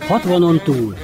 60-on túl.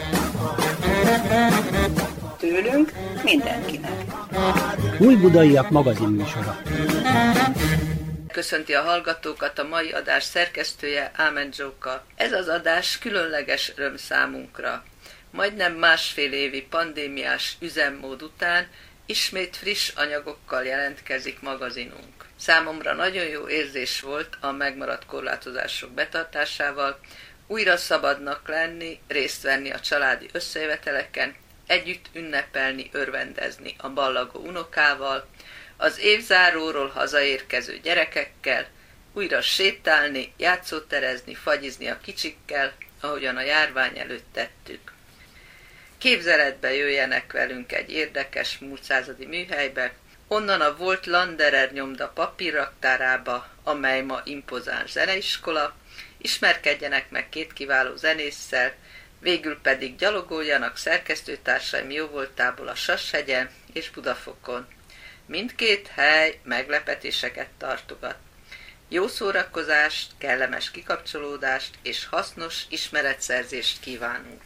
Tőlünk mindenkinek. Újbudaiak magazinműsora. Köszönti a hallgatókat a mai adás szerkesztője, Ámen Zsóka. Ez az adás különleges öröm számunkra. Majdnem másfél évi pandémiás üzemmód után ismét friss anyagokkal jelentkezik magazinunk. Számomra nagyon jó érzés volt a megmaradt korlátozások betartásával, újra szabadnak lenni, részt venni a családi összejöveteleken, együtt ünnepelni, örvendezni a ballagó unokával, az évzáróról hazaérkező gyerekekkel, újra sétálni, játszóterezni, fagyizni a kicsikkel, ahogyan a járvány előtt tettük. Képzeletbe jöjjenek velünk egy érdekes múltszázadi műhelybe, onnan a volt Landerer nyomda papírraktárába, amely ma impozáns zeneiskola, ismerkedjenek meg két kiváló zenésszel, végül pedig gyalogoljanak szerkesztőtársaim jóvoltából a Sashegyen és Budafokon. Mindkét hely meglepetéseket tartogat. Jó szórakozást, kellemes kikapcsolódást és hasznos ismeretszerzést kívánunk!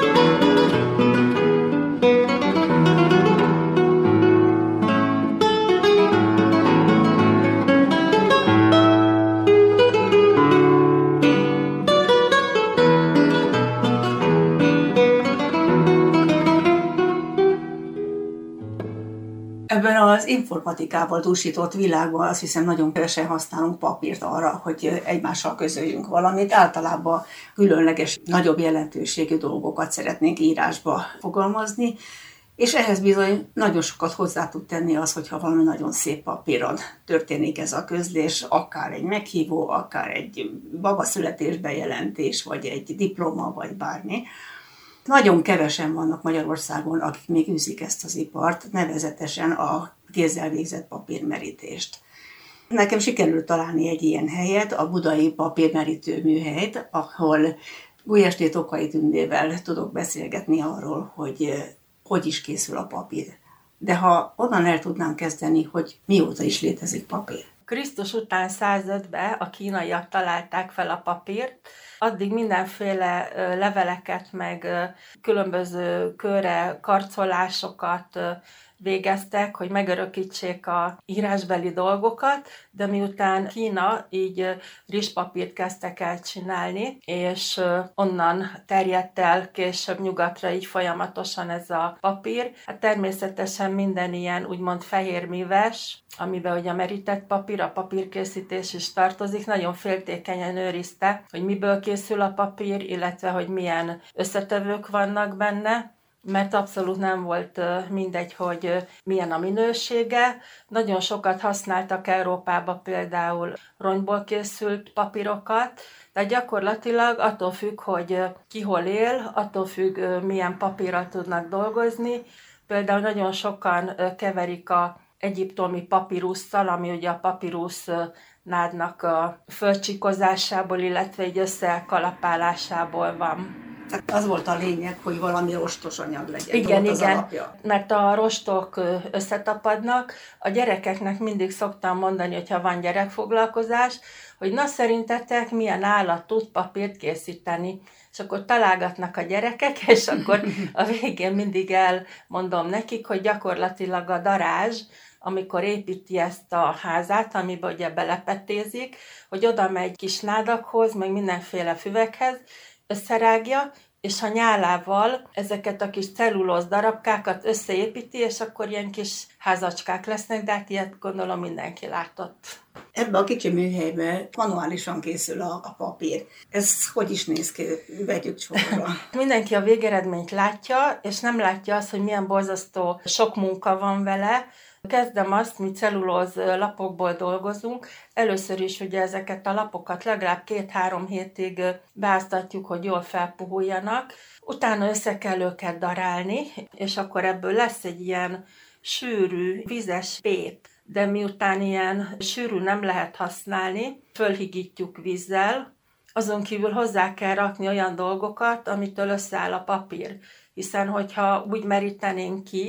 Ebben az informatikával dúsított világban azt hiszem nagyon kevesen használunk papírt arra, hogy egymással közöljünk valamit. Általában különleges, nagyobb jelentőségű dolgokat szeretnénk írásba fogalmazni, és ehhez bizony nagyon sokat hozzá tud tenni az, hogyha valami nagyon szép papíron történik ez a közlés, akár egy meghívó, akár egy babaszületésbejelentés, vagy egy diploma, vagy bármi. Nagyon kevesen vannak Magyarországon, akik még űzik ezt az ipart, nevezetesen a kézzel végzett papírmerítést. Nekem sikerült találni egy ilyen helyet, a budai papírmerítő műhelyt, ahol Gulyásné Tokai Tündével tudok beszélgetni arról, hogy is készül a papír. De ha onnan el tudnám kezdeni, hogy mióta is létezik papír. Krisztus után 105-ben a kínaiak találták fel a papírt, addig mindenféle leveleket, meg különböző körre karcolásokat végeztek, hogy megörökítsék a írásbeli dolgokat, de miután Kína így rizspapírt kezdtek el csinálni, és onnan terjedt el később nyugatra így folyamatosan ez a papír. Hát természetesen minden ilyen úgymond fehérműves, amiben ugye a merített papír, a papírkészítés is tartozik, nagyon féltékenyen őrizte, hogy miből készül a papír, illetve hogy milyen összetevők vannak benne, mert abszolút nem volt mindegy, hogy milyen a minősége. Nagyon sokat használtak Európába például rongyból készült papírokat, tehát gyakorlatilag attól függ, hogy ki hol él, attól függ, milyen papírral tudnak dolgozni. Például nagyon sokan keverik a egyiptomi papirusszal, ami ugye a papirusz nádnak a földcsikozásából, illetve egy összekalapálásából van. Tehát az volt a lényeg, hogy valami rostos anyag legyen. Igen, az alapja. Mert a rostok összetapadnak. A gyerekeknek mindig szoktam mondani, hogyha van gyerekfoglalkozás, hogy na szerintetek milyen állat tud papírt készíteni. És akkor találgatnak a gyerekek, és akkor a végén mindig elmondom nekik, hogy gyakorlatilag a darázs, amikor építi ezt a házát, amiben ugye belepetézik, hogy oda megy kis nádakhoz, meg mindenféle füvekhez, összerágja, és a nyálával ezeket a kis cellulóz darabkákat összeépíti, és akkor ilyen kis házacskák lesznek, de hát ilyet gondolom mindenki látott. Ebben a kicsi műhelyben manuálisan készül a papír. Ez hogy is néz ki? Vegyük sorra. Mindenki a végeredményt látja, és nem látja azt, hogy milyen borzasztó sok munka van vele. Kezdem azt, mi cellulóz lapokból dolgozunk. Először is ugye ezeket a lapokat legalább 2-3 hétig beáztatjuk, hogy jól felpuhuljanak. Utána össze kell őket darálni, és akkor ebből lesz egy ilyen sűrű, vizes pép. De miután ilyen sűrű nem lehet használni, fölhigítjuk vízzel, azon kívül hozzá kell rakni olyan dolgokat, amitől összeáll a papír. Hiszen hogyha úgy merítenénk ki,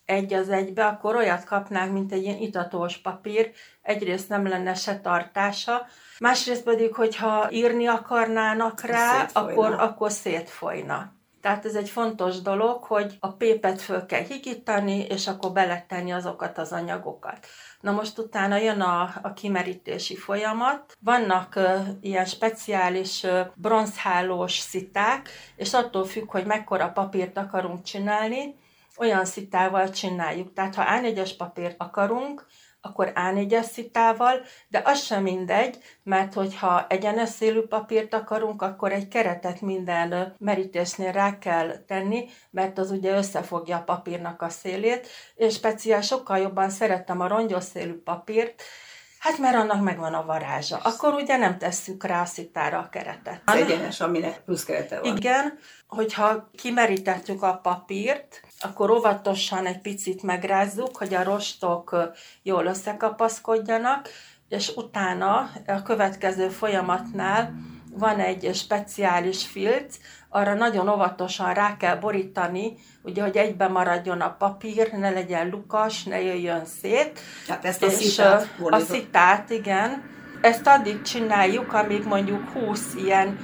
egy az egybe, akkor olyat kapnánk, mint egy ilyen itatós papír. Egyrészt nem lenne se tartása, másrészt pedig, hogyha írni akarnának rá, akkor szétfolyna. Tehát ez egy fontos dolog, hogy a pépet föl kell higítani, és akkor beletenni azokat az anyagokat. Na most utána jön a kimerítési folyamat. Vannak ilyen speciális bronzhálós sziták, és attól függ, hogy mekkora papírt akarunk csinálni, olyan szitával csináljuk. Tehát ha A4-es papírt akarunk, akkor A4-es szitával, de az sem mindegy, mert hogyha egyenes szélű papírt akarunk, akkor egy keretet minden merítésnél rá kell tenni, mert az ugye összefogja a papírnak a szélét, és speciál sokkal jobban szerettem a rongyos szélű papírt, hát mert annak megvan a varázsa. Akkor ugye nem tesszük rá a szitára a keretet. Az egyenes, aminek plusz kerete van. Igen, hogyha kimerítettük a papírt, akkor óvatosan egy picit megrázzuk, hogy a rostok jól összekapaszkodjanak, és utána a következő folyamatnál van egy speciális filc, arra nagyon óvatosan rá kell borítani, ugye, hogy egybe maradjon a papír, ne legyen lukas, ne jöjjön szét. Tehát ezt a szitát, igen. Ezt addig csináljuk, amíg mondjuk 20 ilyen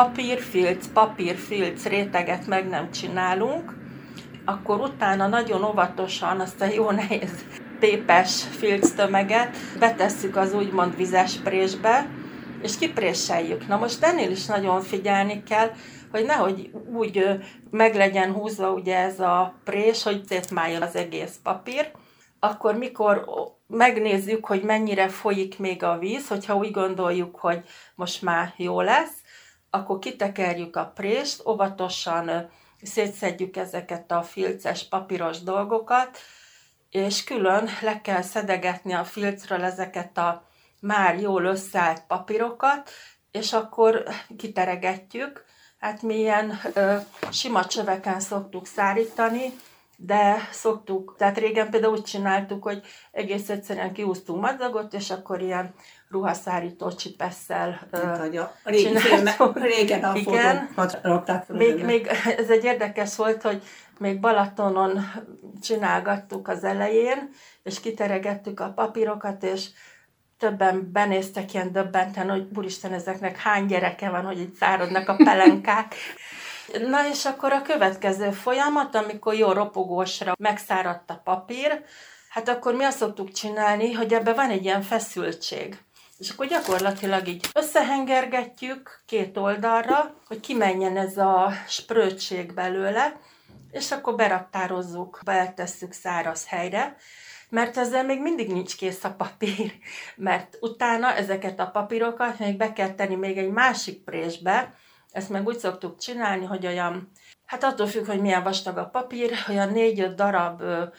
papírfilc réteget meg nem csinálunk, akkor utána nagyon óvatosan azt a jó nehéz pépes filctömeget betesszük az úgymond vizes présbe, és kipréseljük. Na most ennél is nagyon figyelni kell, hogy nehogy úgy meg legyen húzva ugye ez a prés, hogy szétmáljon az egész papír. Akkor mikor megnézzük, hogy mennyire folyik még a víz, hogyha úgy gondoljuk, hogy most már jó lesz, akkor kitekerjük a prést, óvatosan szétszedjük ezeket a filces, papíros dolgokat, és külön le kell szedegetni a filcről ezeket a már jól összeállt papírokat, és akkor kiteregetjük. Hát mi ilyen sima csöveken szoktuk szárítani, de tehát régen például úgy csináltuk, hogy egész egyszerűen kihúztunk madzagot, és akkor ruhaszárító csipesszel csináltuk. Régen a fotókat rakták fel. Még ez egy érdekes volt, hogy még Balatonon csinálgattuk az elején, és kiteregettük a papírokat, és többen benéztek ilyen döbbenten, hogy úristen, ezeknek hány gyereke van, hogy itt száradnak a pelenkák. Na és akkor a következő folyamat, amikor jó ropogósra megszáradt a papír, hát akkor mi azt szoktuk csinálni, hogy ebben van egy ilyen feszültség. És akkor gyakorlatilag így összehengergetjük két oldalra, hogy kimenjen ez a spröccség belőle, és akkor beraktározzuk, betesszük száraz helyre, mert ezzel még mindig nincs kész a papír, mert utána ezeket a papírokat még be kell tenni még egy másik présbe. Ezt meg úgy szoktuk csinálni, hogy olyan, hát attól függ, hogy milyen vastag a papír, olyan 4-5 darab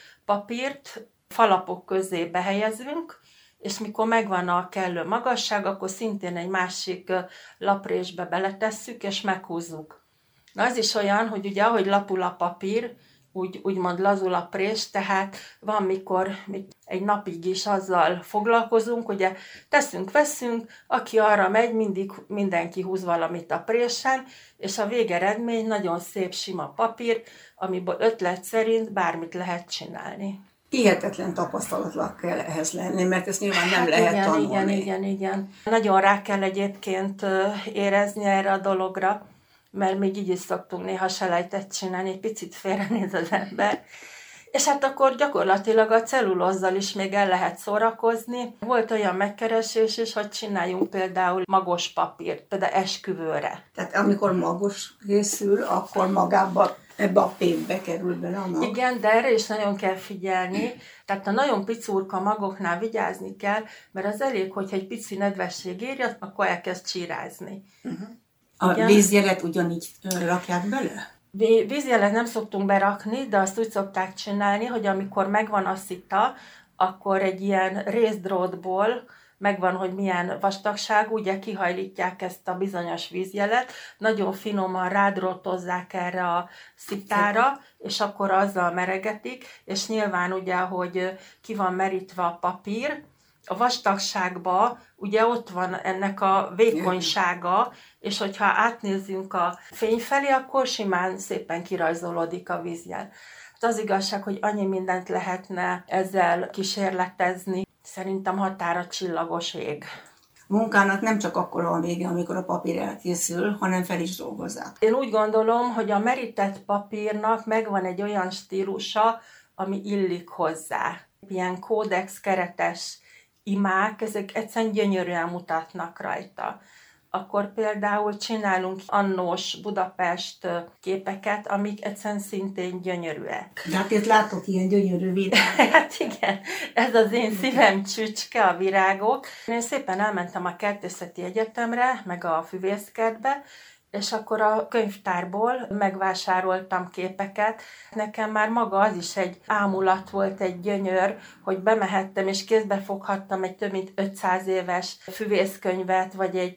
papírt falapok közé behelyezünk, és mikor megvan a kellő magasság, akkor szintén egy másik laprésbe beletesszük, és meghúzzuk. Na az is olyan, hogy ugye ahogy lapul a papír, úgymond lazul a prés, tehát van, mikor egy napig is azzal foglalkozunk, ugye veszünk, aki arra megy, mindenki húz valamit a présen, és a végeredmény nagyon szép sima papír, amiből ötlet szerint bármit lehet csinálni. Hihetetlen tapasztalatnak kell ehhez lenni, mert ezt nyilván nem lehet tanulni. Igen. Nagyon rá kell egyébként érezni erre a dologra, mert még így is szoktunk néha selejtet csinálni, egy picit félrenéz az ember. És hát akkor gyakorlatilag a cellulozzal is még el lehet szórakozni. Volt olyan megkeresés is, hogy csináljunk például magos papírt, például esküvőre. Tehát amikor magos készül, akkor magába ebbe a pénzbe kerül bele a mag. Igen, de erre is nagyon kell figyelni. Tehát a nagyon picurka magoknál vigyázni kell, mert az elég, hogyha egy pici nedvesség érje, akkor elkezd csírázni. Uh-huh. A vízjelet ugyanígy rakják bele? Vízjelet nem szoktunk berakni, de azt úgy szokták csinálni, hogy amikor megvan a szita, akkor egy ilyen részdrótból megvan, hogy milyen vastagságú, ugye kihajlítják ezt a bizonyos vízjelet, nagyon finoman rádrótozzák erre a szitára, és akkor azzal meregetik, és nyilván ugye, hogy ki van merítve a papír, a vastagságban ugye ott van ennek a vékonysága, és hogyha átnézzünk a fény felé, akkor simán szépen kirajzolódik a vízjel. Hát Az igazság, hogy annyi mindent lehetne ezzel kísérletezni. Szerintem határa csillagos ég. A munkának nem csak akkor van vége, amikor a papír elkészül, hanem fel is dolgozzák. Én úgy gondolom, hogy a merített papírnak megvan egy olyan stílusa, ami illik hozzá. Ilyen kódex keretes imák, ezek egyszerűen gyönyörűen mutatnak rajta. Akkor például csinálunk annós Budapest képeket, amik egyszerűen szintén gyönyörűek. De hát itt látok ilyen gyönyörű virág. Hát igen, ez az én szívem csücske, a virágok. Én szépen elmentem a Kertészeti Egyetemre, meg a Füvészkertbe, és akkor a könyvtárból megvásároltam képeket. Nekem már maga az is egy ámulat volt, egy gyönyör, hogy bemehettem és kézbe foghattam egy több mint 500 éves füvészkönyvet, vagy egy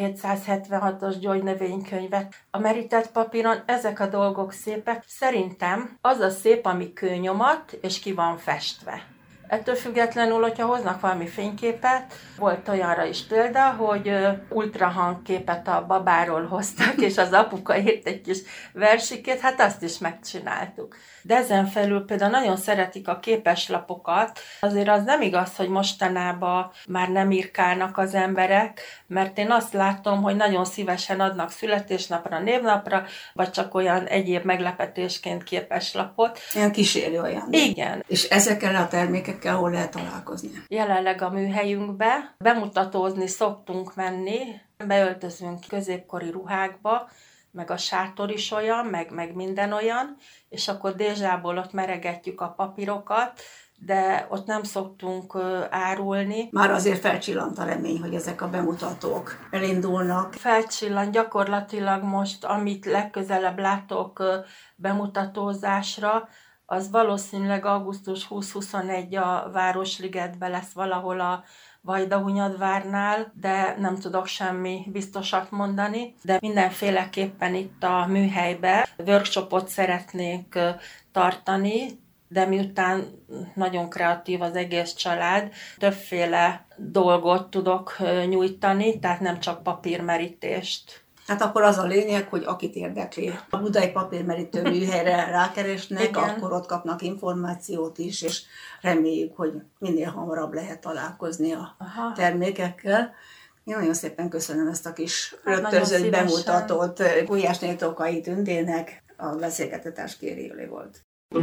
1776-os gyógynövénykönyvet. A merített papíron ezek a dolgok szépek. Szerintem az a szép, ami kőnyomat, és ki van festve. Ettől függetlenül, hogyha hoznak valami fényképet, volt olyanra is példa, hogy ultrahangképet a babáról hoztak, és az apuka írt egy kis versikét, hát azt is megcsináltuk. De ezen felül például nagyon szeretik a képeslapokat, azért az nem igaz, hogy mostanában már nem írkálnak az emberek, mert én azt látom, hogy nagyon szívesen adnak születésnapra, névnapra, vagy csak olyan egyéb meglepetésként képeslapot. Ilyen kísérő olyan. Igen. És ezekkel a termékekkel hol lehet találkozni? Jelenleg a műhelyünkbe bemutatózni szoktunk menni, beöltözünk középkori ruhákba, meg a sátor is olyan, meg minden olyan, és akkor dézsából ott meregetjük a papírokat, de ott nem szoktunk árulni. Már azért felcsillant a remény, hogy ezek a bemutatók elindulnak. Felcsillant gyakorlatilag most, amit legközelebb látok bemutatózásra, az valószínűleg augusztus 20-21 a Városligetben lesz valahol a Vajdahunyadvárnál, de nem tudok semmi biztosat mondani. De mindenféleképpen itt a műhelyben workshopot szeretnék tartani, de miután nagyon kreatív az egész család, többféle dolgot tudok nyújtani, tehát nem csak papírmerítést. Hát akkor az a lényeg, hogy akit érdekli, a Budai Papírmerítő Műhelyre rákeresnek, igen, akkor ott kapnak információt is, és reméljük, hogy minél hamarabb lehet találkozni a termékekkel. Én nagyon szépen köszönöm ezt a kis rögtönzött bemutatót. Gulyásné Tokai Tündének a beszélgetés kérője volt.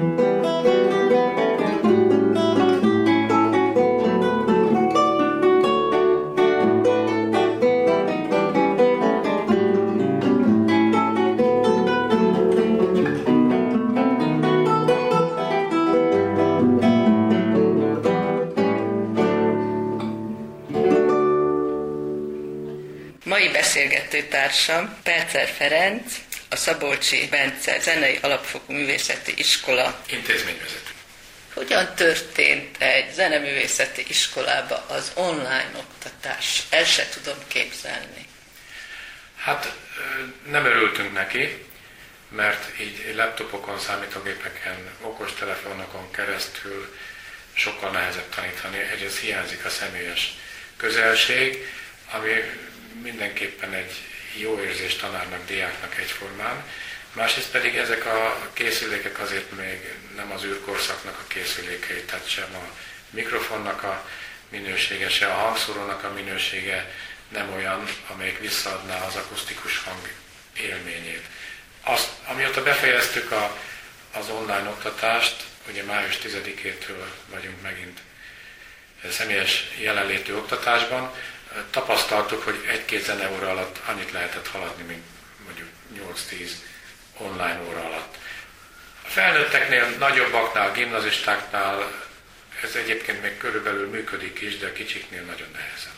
Mai beszélgető társam Pelcer Ferenc, a Szabolcsi Bence Zenei Alapfokú Művészeti Iskola intézményvezető. Hogyan történt egy zeneművészeti iskolába az online oktatás? El se tudom képzelni. Hát nem örültünk neki, mert így laptopokon, számítógépeken, okostelefonokon keresztül sokkal nehezebb tanítani. Egyrészt hiányzik a személyes közelség, ami mindenképpen egy jó érzés tanárnak, diáknak egyformán. Másrészt pedig ezek a készülékek azért még nem az űrkorszaknak a készülékei, tehát sem a mikrofonnak a minősége, se a hangszórónak a minősége nem olyan, amelyik visszaadná az akusztikus hang élményét. Amióta befejeztük az online oktatást, ugye május 10-től vagyunk megint személyes jelenlétű oktatásban, tapasztaltuk, hogy 1-2 zeneóra alatt annyit lehetett haladni, mint mondjuk 8-10 online óra alatt. A felnőtteknél, nagyobbaknál, gimnazistáknál ez egyébként még körülbelül működik is, de a kicsiknél nagyon nehezen.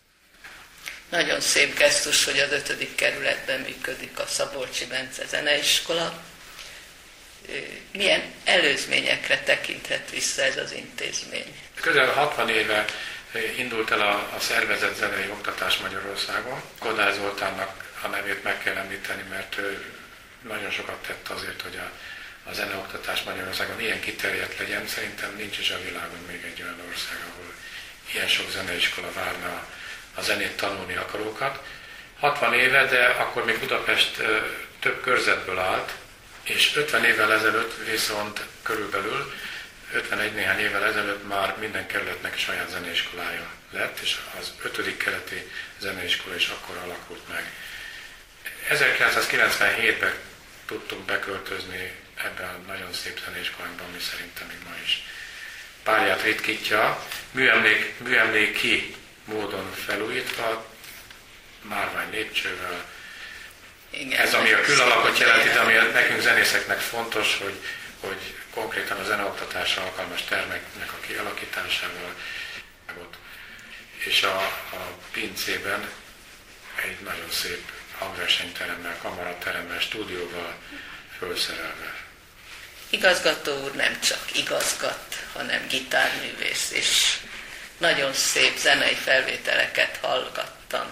Nagyon szép gesztus, hogy az 5. kerületben működik a Szabolcsi Bence Zeneiskola. Milyen előzményekre tekinthet vissza ez az intézmény? Közel 60 éve indult el a szervezett zenei oktatás Magyarországon. Kodály Zoltánnak a nevét meg kell említeni, mert ő nagyon sokat tett azért, hogy a zeneoktatás Magyarországon ilyen kiterjedt legyen. Szerintem nincs is a világon még egy olyan ország, ahol ilyen sok zeneiskola várna a zenét tanulni akarókat. 60 éve, de akkor még Budapest több körzetből állt, És 50 évvel ezelőtt viszont körülbelül 51 néhány évvel ezelőtt már minden kerületnek saját zeneiskolája lett, és az 5. keleti zeneiskola is akkor alakult meg. 1997-ben tudtunk beköltözni ebben a nagyon szép zeneiskolánkban, ami szerintem még ma is párját ritkítja, műemléki módon felújítva, márvány lépcsővel. Igen, ez ami a külalakot jelenti, de ami nekünk zenészeknek fontos, hogy konkrétan a zeneoktatásra alkalmas termeknek a kialakításával, és a pincében egy nagyon szép hangversenyteremmel, kamarateremmel, stúdióval felszerelve. Igazgató úr nem csak igazgat, hanem gitárművész, és nagyon szép zenei felvételeket hallgattam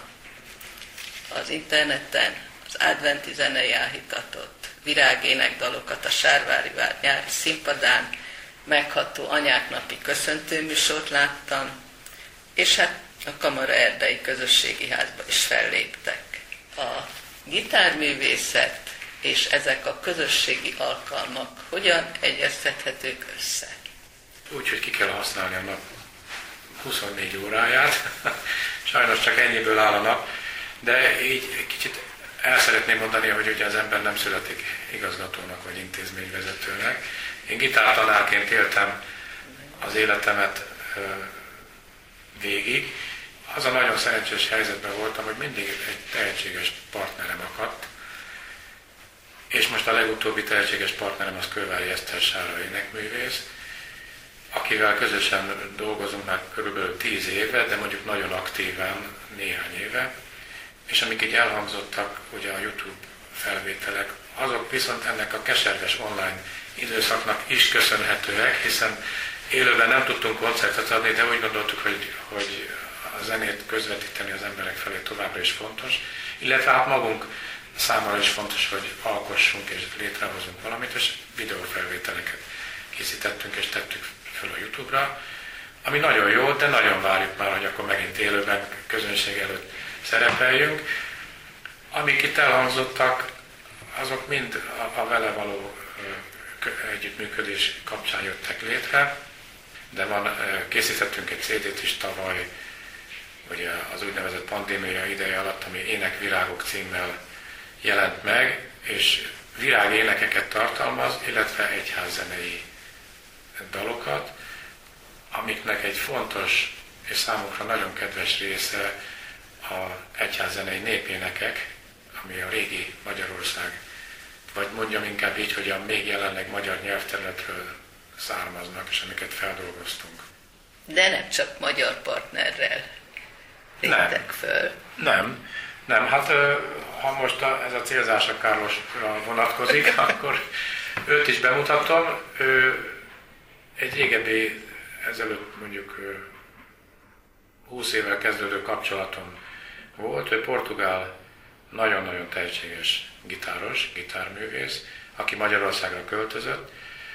az interneten, az adventi zenei áhítatot, virágénekdalokat a Sárvári Vár nyári színpadán, megható anyáknapi köszöntőműsort láttam, és hát a Kamara Erdei Közösségi Házba is felléptek. A gitárművészet és ezek a közösségi alkalmak hogyan egyeztethetők össze? Úgy, hogy ki kell használni a nap 24 óráját, sajnos csak ennyiből áll a nap, de így kicsit el szeretném mondani, hogy ugye az ember nem születik igazgatónak vagy intézményvezetőnek. Én gitártanárként éltem az életemet végig. Az a nagyon szerencsés helyzetben voltam, hogy mindig egy tehetséges partnerem akadt, és most a legutóbbi tehetséges partnerem az Kővári Eszter Sára énekművész, akivel közösen dolgozunk már körülbelül 10 éve, de mondjuk nagyon aktívan néhány éve, és amik így elhangzottak, ugye a YouTube felvételek, azok viszont ennek a keserves online időszaknak is köszönhetőek, hiszen élőben nem tudtunk koncertet adni, de úgy gondoltuk, hogy a zenét közvetíteni az emberek felé továbbra is fontos, illetve hát magunk számára is fontos, hogy alkossunk és létrehozunk valamit, és videófelvételeket készítettünk és tettük föl a YouTube-ra, ami nagyon jó, de nagyon várjuk már, hogy akkor megint élőben közönség előtt szerepeljünk. Amik itt elhangzottak, azok mind a vele való együttműködés kapcsán jöttek létre, de készítettünk egy CD-t is tavaly, ugye az úgynevezett pandémia ideje alatt, ami Énekvirágok címmel jelent meg, és virágénekeket tartalmaz, illetve egyházzenei dalokat, amiknek egy fontos és számunkra nagyon kedves része a egyházzenei népénekek, ami a régi Magyarország, vagy mondjam inkább így, hogy a még jelenleg magyar nyelvterületről származnak, és amiket feldolgoztunk. De nem csak magyar partnerrel léptek föl. Nem, hát ha most ez a célzás a Kárlosra vonatkozik, akkor őt is bemutatom. Egy régebbi, ezelőtt mondjuk 20 évvel kezdődő kapcsolatom volt. Ő portugál, nagyon-nagyon tehetséges gitáros, gitárművész, aki Magyarországra költözött.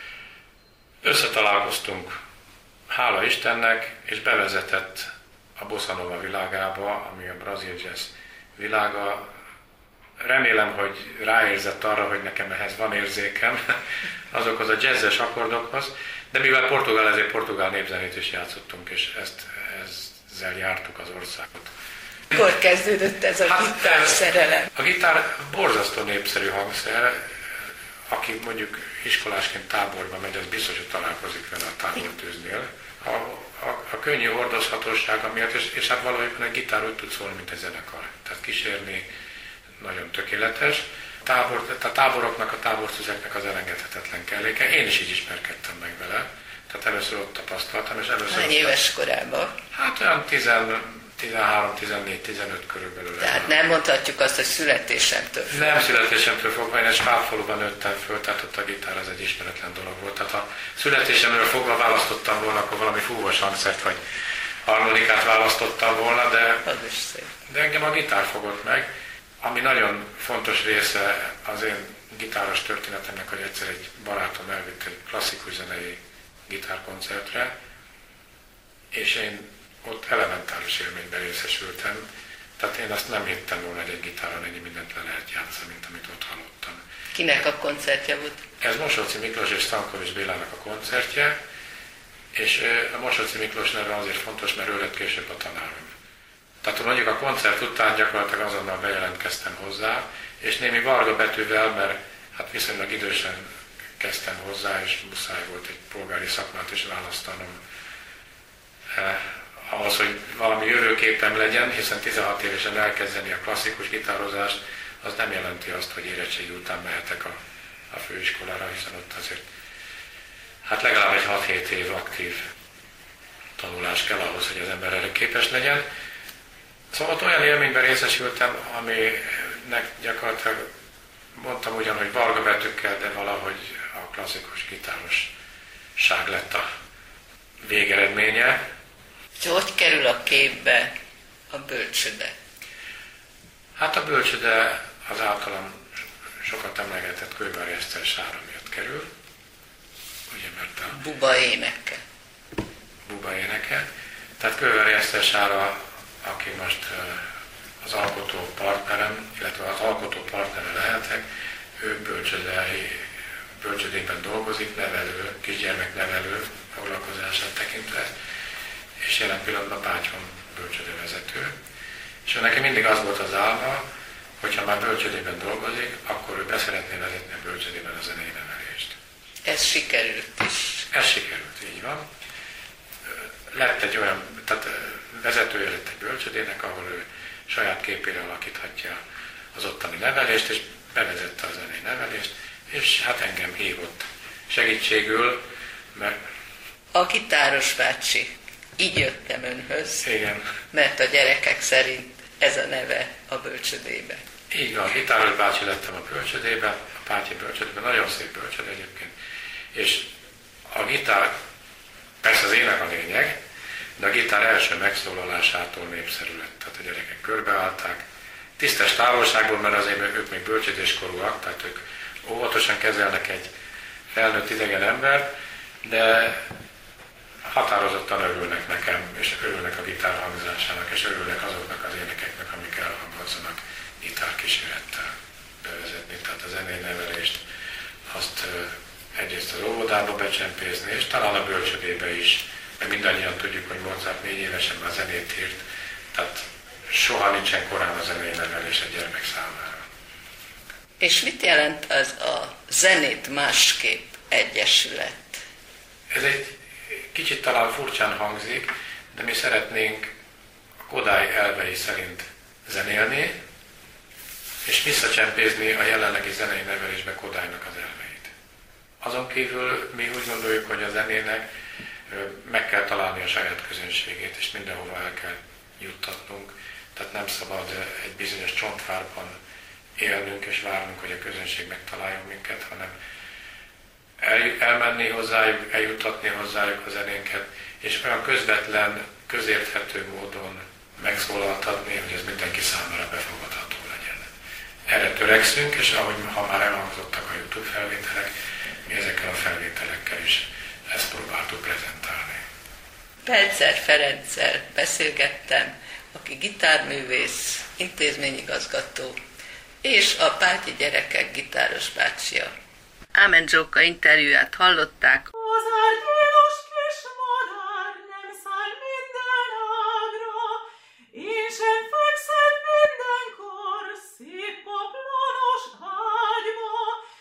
Összetalálkoztunk, hála Istennek, és bevezetett a bossa nova világába, ami a brazil jazz világa. Remélem, hogy ráérzett arra, hogy nekem ehhez van érzékem, azokhoz a jazzes akkordokhoz, de mivel portugál, ezért portugál népzenét is játszottunk, és ezzel jártuk az országot. Mikor kezdődött ez a gitár szerelem? A gitár borzasztó népszerű hangszer, aki mondjuk iskolásként táborba megy, az biztos, hogy találkozik vele a tábortűznél. A könnyű hordozhatósága miatt, és hát valójában egy gitár úgy tud szólni, mint egy zenekar. Tehát kísérni nagyon tökéletes. A táboroknak, a tábortüzeknek az elengedhetetlen kelléke. Én is így ismerkedtem meg vele. Tehát először ott tapasztaltam, és először... Hány éves korában? Hát olyan 13, 14, 15 körülbelül. Tehát nem mondhatjuk azt, hogy születésemtől fogva. Nem születésemtől fogva, én egy Svábfaluban nőttem föl, tehát ott a gitár az egy ismeretlen dolog volt. Tehát ha születésemről fogva választottam volna, akkor valami fúvós hangszert vagy harmonikát választottam volna, de engem a gitár fogott meg. Ami nagyon fontos része az én gitáros történetemnek, hogy egyszer egy barátom elvitt egy klasszikus zenei gitárkoncertre, és én ott elementáris élményben részesültem. Tehát én azt nem hittem volna, hogy egy gitáron ennyi mindent le lehet játszani, mint amit ott hallottam. Kinek a koncertje volt? Ez Mosóczy Miklós és Stankovics Bélának a koncertje, és a Mosóczy Miklós neve azért fontos, mert ő lett később a tanárom. Tehát mondjuk a koncert után gyakorlatilag azonnal bejelentkeztem hozzá, és némi varga betűvel, mert hát viszonylag idősen kezdtem hozzá, és muszáj volt egy polgári szakmát is választanom ahhoz, hogy valami jövőképem legyen, hiszen 16 évesen elkezdeni a klasszikus gitározást, az nem jelenti azt, hogy érettségi után mehetek a főiskolára, hiszen ott azért hát legalább egy 6-7 év aktív tanulás kell ahhoz, hogy az ember erre képes legyen. Szóval ott olyan élményben részesültem, aminek gyakorlatilag mondtam ugyan, hogy varga betűkkel, de valahogy a klasszikus gitárosság lett a végeredménye. Hogy kerül a képbe a bölcsőde? Hát a bölcsőde az általam sokat emlegetett Kővári Eszter sára miatt kerül. Ugye, mert a Buba éneke. Buba éneke. Tehát Kővári Eszter sára, aki most az alkotó partnerem, illetve az alkotó partnere lehetek, ő bölcsődében dolgozik, nevelő, kisgyermeknevelő foglalkozását tekintve, és jelen pillanatban Pátyhon bölcsődővezető. És neki mindig az volt az álma, hogyha már bölcsődében dolgozik, akkor ő beszeretné vezetni a bölcsődében a zenei nevelést. Ez sikerült is. Ez sikerült, így van. Lett egy olyan, tehát vezetője lett egy bölcsődének, ahol ő saját képére alakíthatja az ottani nevelést, és bevezette a zenei nevelést, és hát engem hívott segítségül, mert... A gitáros bácsi, így jöttem önhöz, igen, mert a gyerekek szerint ez a neve a bölcsödébe. Így van, gitáros bácsi lettem a bölcsödében, a Pátyi bölcsödében, nagyon szép bölcsöd egyébként, és a gitár, persze az ének a lényeg, de a gitár első megszólalásától népszerű lett, tehát a gyerekek körbeállták, tisztes távolságból, mert azért ők még bölcsödéskorúak, tehát ők óvatosan kezelnek egy felnőtt idegen embert, de határozottan örülnek nekem, és örülnek a gitár hangzásának, és örülnek azoknak az énekeknek, amik elhangozzanak gitárkísérettel bevezetni. Tehát a zenei nevelést azt egyrészt az óvodába becsempészni, és talán a bölcsödébe is, mert mindannyian tudjuk, hogy Mozart 4 évesen már zenét írt, tehát soha nincsen korán a zenei nevelés a gyermek számára. És mit jelent az a Zenét Másképp Egyesület? Ez egy kicsit talán furcsán hangzik, de mi szeretnénk a Kodály elvei szerint zenélni, és visszacsempészni a jelenlegi zenei nevelésbe Kodálynak az elveit. Azon kívül mi úgy gondoljuk, hogy a zenének meg kell találni a saját közönségét, és mindenhova el kell juttatnunk. Tehát nem szabad egy bizonyos csontvárbban élnünk és várnunk, hogy a közönség megtaláljon minket, hanem elmenni hozzájuk, eljuttatni hozzájuk a zenénket, és olyan közvetlen, közérthető módon megszólaltatni, hogy ez mindenki számára befogadható legyen. Erre törekszünk, és ha már elhangzottak a YouTube felvételek, mi ezekkel a felvételekkel is ezt próbáltuk prezentálni. Pelzer Ferenccel beszélgettem, aki gitárművész, intézményigazgató, és a Pátyi gyerekek gitáros bácsia. Ámen Zsóka interjúját hallották. Az árgyélos kis madár nem száll minden ágra, én sem fekszem mindenkor szép paplonos ágyba.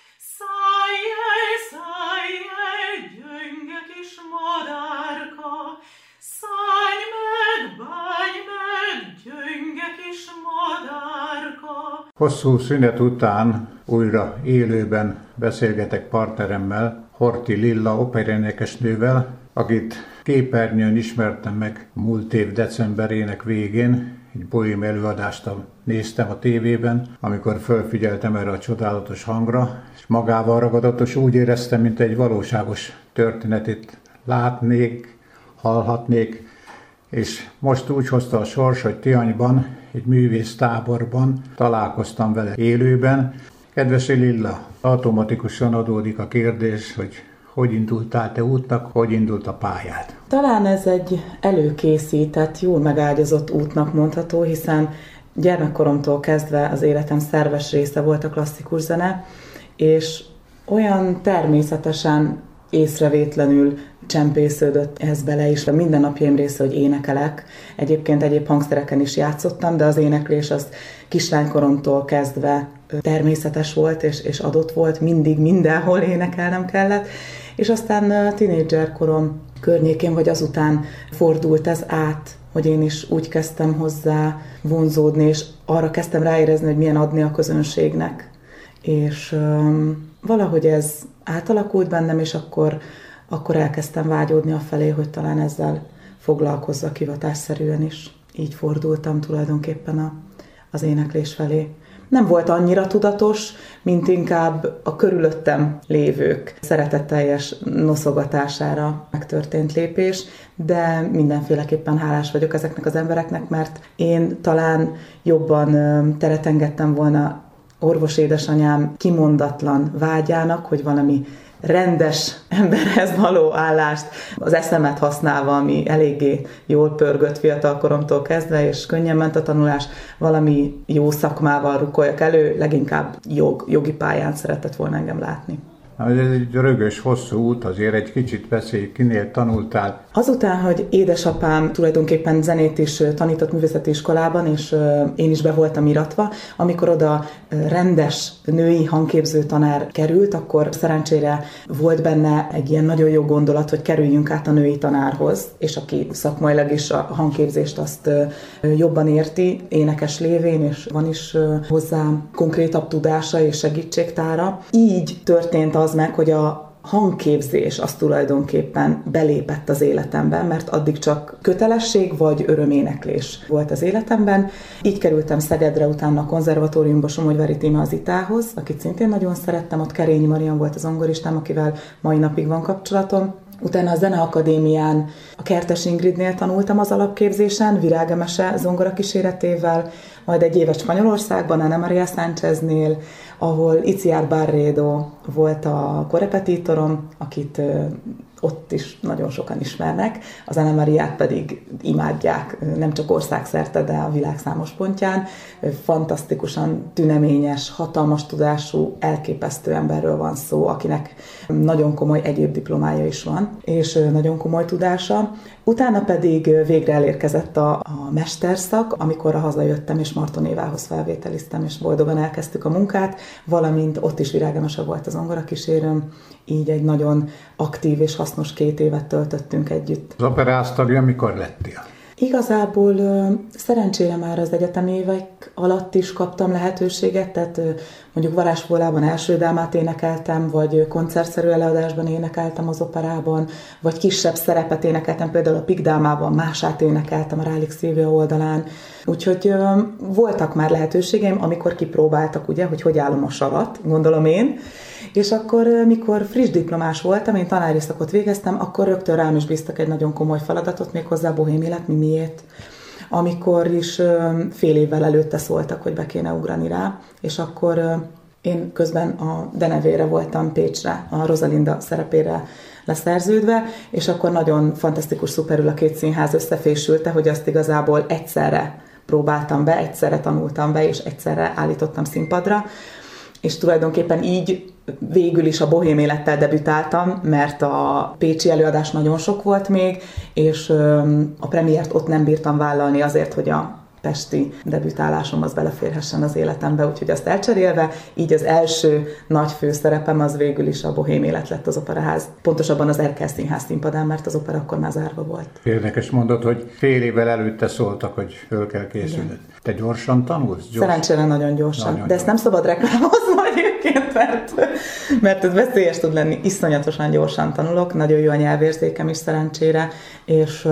Szállj, gyönge kis madárka, szállj meg, bánj meg, gyönge kis madárka. Hosszú szünet után újra élőben beszélgetek partneremmel, Horthy Lilla operénekesnővel, akit képernyőn ismertem meg múlt év decemberének végén. Egy bohém előadást néztem a tévében, amikor felfigyeltem erre a csodálatos hangra, és magával ragadott, és úgy éreztem, mint egy valóságos történetét látnék, hallhatnék, és most úgy hozta a sors, hogy Tihanyban, egy művésztáborban találkoztam vele élőben. Kedves Lilla, automatikusan adódik a kérdés, hogy indultál te útnak, hogy indult a pályád? Talán ez egy előkészített, jól megágyazott útnak mondható, hiszen gyermekkoromtól kezdve az életem szerves része volt a klasszikus zene, és olyan természetesen észrevétlenül csempésződött ez bele, és a mindennapjaim része, hogy énekelek. Egyébként egyéb hangszereken is játszottam, de az éneklés az kislánykoromtól kezdve természetes volt, és adott volt, mindig mindenhol énekelnem kellett. És aztán tínédzserkorom környékén, vagy azután fordult ez át, hogy én is úgy kezdtem hozzá vonzódni, és arra kezdtem ráérezni, hogy milyen adni a közönségnek. És valahogy ez átalakult bennem, és akkor elkezdtem vágyódni afelé, hogy talán ezzel foglalkozzak hivatásszerűen is. Így fordultam tulajdonképpen az éneklés felé. Nem volt annyira tudatos, mint inkább a körülöttem lévők szeretetteljes noszogatására megtörtént lépés, de mindenféleképpen hálás vagyok ezeknek az embereknek, mert én talán jobban teret engedtem volna orvos édesanyám kimondatlan vágyának, hogy valami rendes emberhez való állást az eszemet használva, ami eléggé jól pörgött fiatalkoromtól kezdve, és könnyen ment a tanulás, valami jó szakmával rukoljak elő, leginkább jogi pályán szeretett volna engem látni. Ez egy rögös, hosszú út, azért egy kicsit beszélj, kinél tanultál? Azután, hogy édesapám tulajdonképpen zenét is tanított művészeti iskolában, és én is be voltam iratva, amikor oda rendes női hangképző tanár került, akkor szerencsére volt benne egy ilyen nagyon jó gondolat, hogy kerüljünk át a női tanárhoz, és aki szakmailag is a hangképzést azt jobban érti, énekes lévén, és van is hozzá konkrétabb tudása és segítségtára. Így történt az meg, hogy a hangképzés az tulajdonképpen belépett az életemben, mert addig csak kötelesség vagy öröméneklés volt az életemben. Így kerültem Szegedre, utána a konzervatóriumba, Somogyvári Tíme az Itához, akit szintén nagyon szerettem, ott Kerényi Marian volt az zongoristám, akivel mai napig van kapcsolatom. Utána a Zeneakadémián a Kertes Ingridnél tanultam az alapképzésen, virágemese zongora kíséretével, majd egy évet Spanyolországban, Ana Maria Sáncheznél, ahol Itziar Barredo volt a korepetitorom, akit ott is nagyon sokan ismernek, az Ana Mariát pedig imádják, nem csak országszerte, de a világ számos pontján. Fantasztikusan tüneményes, hatalmas tudású, elképesztő emberről van szó, akinek nagyon komoly egyéb diplomája is van, és nagyon komoly tudása. Utána pedig végre elérkezett a mesterszak, amikor hazajöttem, és Marton Évához felvételiztem, és boldogan elkezdtük a munkát, valamint ott is virágemese volt az zongorakísérőm, így egy nagyon aktív és hasznos 2 évet töltöttünk együtt. Az operáz tagja mikor lettél? Igazából szerencsére már az egyetemi évek alatt is kaptam lehetőséget, tehát mondjuk Varázsfólában első dámát énekeltem, vagy koncertszerű előadásban énekeltem az operában, vagy kisebb szerepet énekeltem, például a Pikdámában mását énekeltem a Rálik Szilvia oldalán. Úgyhogy voltak már lehetőségeim, amikor kipróbáltak, ugye, hogy állom a sarat, gondolom én. És akkor, mikor friss diplomás voltam, én tanári szakot végeztem, akkor rögtön rám is bíztak egy nagyon komoly feladatot, méghozzá Bohém élet Mimiét, amikor is fél évvel előtte szóltak, hogy be kéne ugrani rá, és akkor én közben a denevére voltam Pécsre, a Rosalinda szerepére leszerződve, és akkor nagyon fantasztikus, szuperül a 2 színház összefésülte, hogy azt igazából egyszerre próbáltam be, egyszerre tanultam be, és egyszerre állítottam színpadra, és tulajdonképpen így végül is a Bohém élettel debütáltam, mert a pécsi előadás nagyon sok volt még, és a premiért ott nem bírtam vállalni azért, hogy a pesti debütálásom az beleférhessen az életembe, úgyhogy azt elcserélve, így az első nagy főszerepem az végül is a Bohém élet lett az Operaház. Pontosabban az Erkel Színház színpadán, mert az opera akkor már zárva volt. Érdekes mondod, hogy fél évvel előtte szóltak, hogy föl kell készülnöd. Te gyorsan tanulsz? Szerencsére nagyon gyorsan. De ezt nem szabad reklámozni egyébként, mert ez veszélyes tud lenni. Iszonyatosan gyorsan tanulok, nagyon jó a nyelvérzékem is szerencsére, és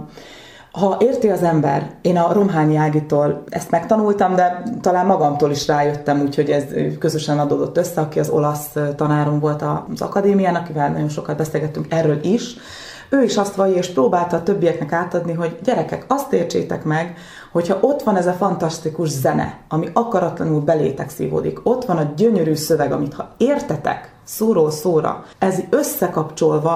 ha érti az ember, én a Romhányi Ágitól ezt megtanultam, de talán magamtól is rájöttem, úgyhogy ez közösen adódott össze, aki az olasz tanárom volt az akadémián, akivel nagyon sokat beszélgettünk erről is. Ő is azt vallja, és próbálta a többieknek átadni, hogy gyerekek, azt értsétek meg, hogyha ott van ez a fantasztikus zene, ami akaratlanul belétek szívódik, ott van a gyönyörű szöveg, amit ha értetek szóról szóra, ez összekapcsolva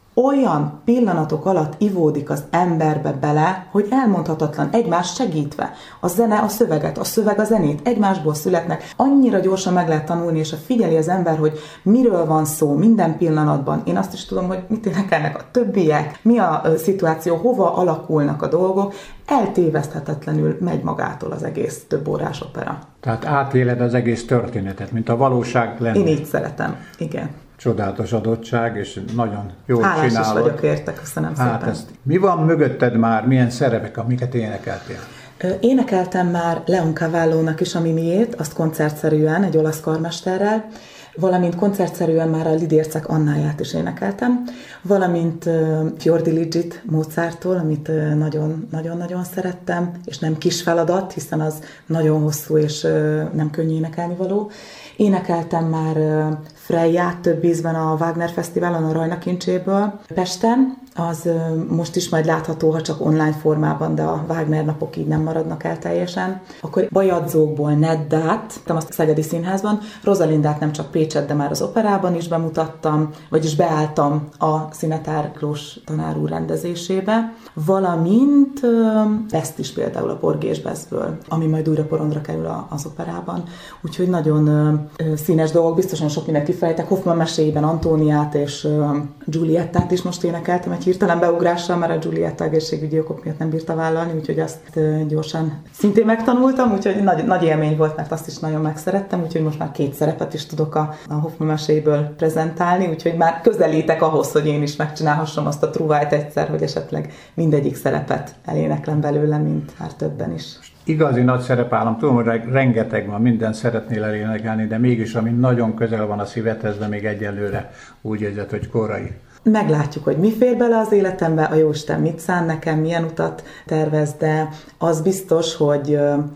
olyan pillanatok alatt ivódik az emberbe bele, hogy elmondhatatlan, egymást segítve. A zene a szöveget, a szöveg a zenét, egymásból születnek. Annyira gyorsan meg lehet tanulni, és figyeli az ember, hogy miről van szó minden pillanatban. Én azt is tudom, hogy mit énekelnek a többiek, mi a szituáció, hova alakulnak a dolgok. Eltéveszthetetlenül megy magától az egész több órás opera. Tehát átéled az egész történetet, mint a valóság lenne. Én így szeretem, igen. Csodálatos adottság, és nagyon jól Hálás csinálod. is vagyok érte, köszönöm szépen. Mi van mögötted már, milyen szerepek, amiket énekeltél? Énekeltem már Leon Cavallónak is a Mimiét, azt koncertszerűen, egy olasz karmesterrel, valamint koncertszerűen már a Lidércek Annáját is énekeltem, valamint Fior di Ligit Mozarttól, amit nagyon-nagyon szerettem, és nem kis feladat, hiszen az nagyon hosszú és nem könnyű énekelni való. Énekeltem már Freyját több ízben a Wagner Fesztiválon, a Rajna kincséből Pesten, az most is majd látható, ha csak online formában, de a Wagner napok így nem maradnak el teljesen. Akkor Bajadzókból Neddát, azt a Szegedi Színházban, Rosalindát nem csak Pécset, de már az operában is bemutattam, vagyis beálltam a Szinetár Klós tanár úr rendezésébe, valamint ezt is például a Borgés Beszből, ami majd újra porondra kerül az operában. Úgyhogy nagyon színes dolgok, biztosan sok mindent kifejtek. Hoffmann meséiben Antóniát és Giuliettát is most énekeltem egy hirtelen beugrással, mert a Giulietta egészségügyi okok miatt nem bírta vállalni, úgyhogy azt gyorsan szintén megtanultam, úgyhogy nagy élmény volt, mert azt is nagyon megszerettem, úgyhogy most már 2 szerepet is tudok a Hoffmann meséiből prezentálni, úgyhogy már közelítek ahhoz, hogy én is megcsinálhassam azt a trúvájt egyszer, hogy esetleg mindegyik szerepet eléneklem belőle, mint már többen is. Igazi nagy szerepállam, tudom, hogy rengeteg van, mindent szeretnél elénekelni, de mégis, ami nagyon közel van a szívedhez, de még egyelőre úgy érzed, hogy korai. Meglátjuk, hogy mi fér bele az életembe, a Jóisten mit szán nekem, milyen utat tervez, de az biztos, hogy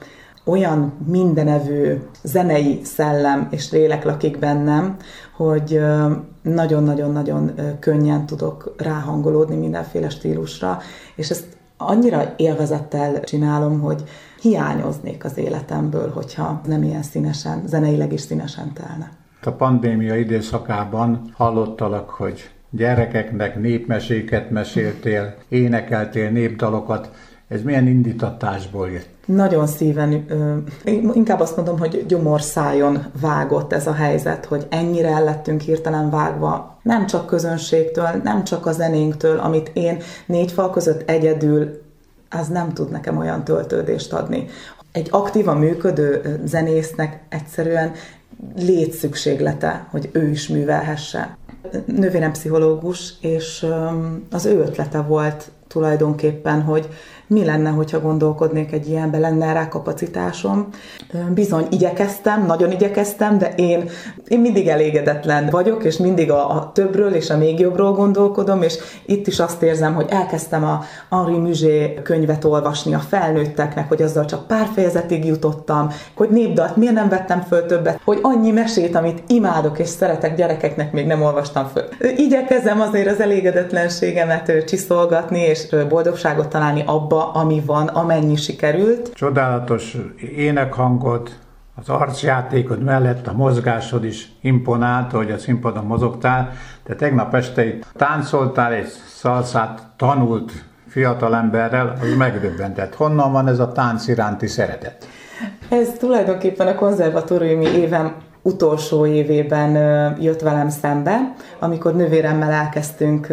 olyan mindenevő zenei szellem és lélek lakik bennem, hogy nagyon-nagyon-nagyon könnyen tudok ráhangolódni mindenféle stílusra, és ezt annyira élvezettel csinálom, hogy hiányoznék az életemből, hogyha nem ilyen színesen, zeneileg is színesen telne. A pandémia időszakában hallottalak, hogy gyerekeknek népmeséket meséltél, énekeltél népdalokat. Ez milyen indítatásból jött? Nagyon szíven, inkább azt mondom, hogy gyomorszájon vágott ez a helyzet, hogy ennyire el lettünk hirtelen vágva, nem csak közönségtől, nem csak a zenénktől, amit én 4 fal között egyedül, az nem tud nekem olyan töltődést adni. Egy aktívan működő zenésznek egyszerűen létszükséglete, hogy ő is művelhesse. Növérempszichológus, és az ő ötlete volt tulajdonképpen, hogy mi lenne, hogyha gondolkodnék egy ilyenbe, lenne rá kapacitásom. Bizony igyekeztem, nagyon igyekeztem, de én mindig elégedetlen vagyok, és mindig a többről és a még jobbról gondolkodom, és itt is azt érzem, hogy elkezdtem a Henri Mugé könyvet olvasni a felnőtteknek, hogy azzal csak pár fejezetig jutottam, hogy népdalt miért nem vettem föl többet, hogy annyi mesét, amit imádok és szeretek gyerekeknek, még nem olvastam föl. Igyekezem azért az elégedetlenségemet csiszolgatni, és boldogságot találni abba, ami van, amennyi sikerült. Csodálatos énekhangod, az arcjátékod mellett a mozgásod is imponált, hogy a színpadon mozogtál, de tegnap este itt táncoltál, egy szalszát tanult fiatalemberrel, az megdöbbentett. Honnan van ez a tánc iránti szeretet? Ez tulajdonképpen a konzervatóriumi évem utolsó évében jött velem szembe, amikor nővéremmel elkezdtünk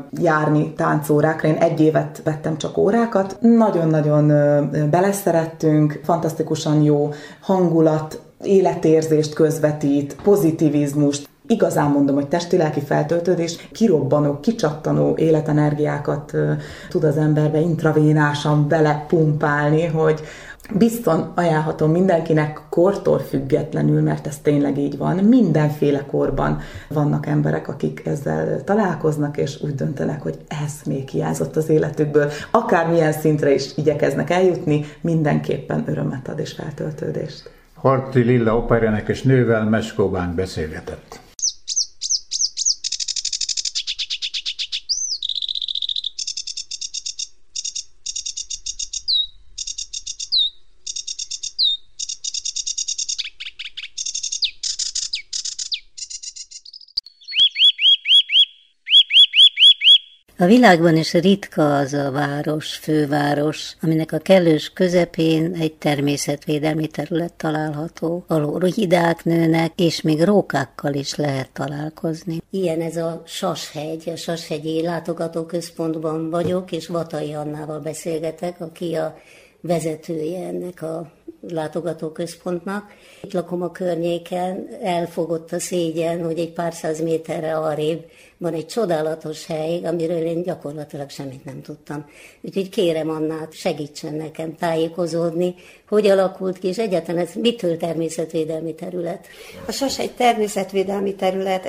járni táncórákra. Én 1 évet vettem csak órákat. Nagyon-nagyon beleszerettünk, fantasztikusan jó hangulat, életérzést közvetít, pozitivizmust. Igazán mondom, hogy testi-lelki feltöltődés, kirobbanó, kicsattanó életenergiákat tud az emberbe intravénásan belepumpálni, hogy bizton ajánlhatom mindenkinek kortól függetlenül, mert ez tényleg így van. Mindenféle korban vannak emberek, akik ezzel találkoznak, és úgy döntenek, hogy ez még hiányzott az életükből. Akármilyen szintre is igyekeznek eljutni, mindenképpen örömet ad és feltöltődést. Horthy Lilla operaénekes nővel Meskóban beszélgetett. A világban is ritka az a város, főváros, aminek a kellős közepén egy természetvédelmi terület található, ahol rohidák nőnek, és még rókákkal is lehet találkozni. Ilyen ez a Sashegy, a Sashegyi látogatóközpontban vagyok, és Vatai Annával beszélgetek, aki a vezetője ennek a látogatóközpontnak. Itt lakom a környéken, elfogott a szégyen, hogy egy pár száz méterre arrébb van egy csodálatos hely, amiről én gyakorlatilag semmit nem tudtam. Úgyhogy kérem Annát, segítsen nekem tájékozódni, hogy alakult ki, és egyáltalán ez mitől természetvédelmi terület? A Sashegy természetvédelmi terület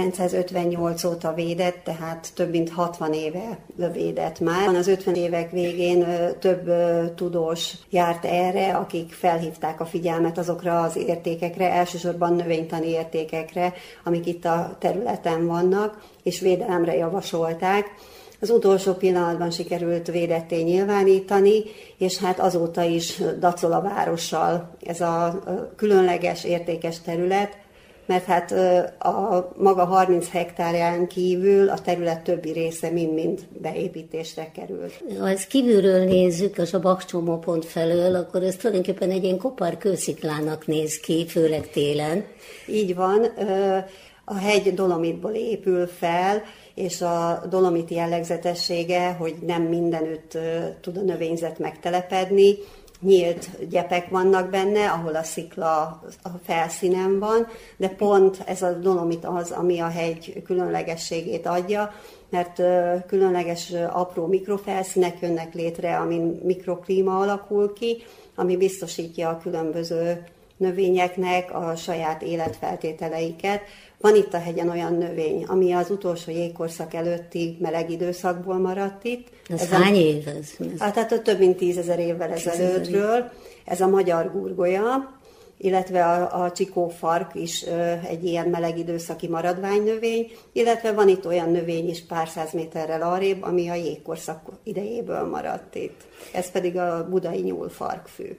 1958 óta védett, tehát több mint 60 éve védett már. Az 50 évek végén több tudós járt erre, akik felhívták a figyelmet azokra az értékekre, elsősorban növénytani értékekre, amik itt a területen vannak, és védelemre javasolták. Az utolsó pillanatban sikerült védetté nyilvánítani, és hát azóta is dacol a várossal ez a különleges, értékes terület, mert hát a maga 30 hektárján kívül a terület többi része mind-mind beépítésre került. Ha ezt kívülről nézzük, a Bakcsomópont felől, akkor ez tulajdonképpen egy ilyen kopár kősziklának néz ki, főleg télen. Így van, a hegy dolomitból épül fel, és a dolomit jellegzetessége, hogy nem mindenütt tud a növényzet megtelepedni, nyílt gyepek vannak benne, ahol a szikla a felszínen van, de pont ez a dolomit az, ami a hegy különlegességét adja, mert különleges apró mikrofelszínek jönnek létre, amin mikroklíma alakul ki, ami biztosítja a különböző növényeknek a saját életfeltételeiket. Van itt a hegyen olyan növény, ami az utolsó jégkorszak előtti meleg időszakból maradt itt. Ez hány év ez? Hát több mint 10 000 évvel ezelőttről. Ez a magyar gurgolya, illetve a csikófark is egy ilyen meleg időszaki maradványnövény, illetve van itt olyan növény is pár száz méterrel arrébb, ami a jégkorszak idejéből maradt itt. Ez pedig a budai nyúlfarkfű.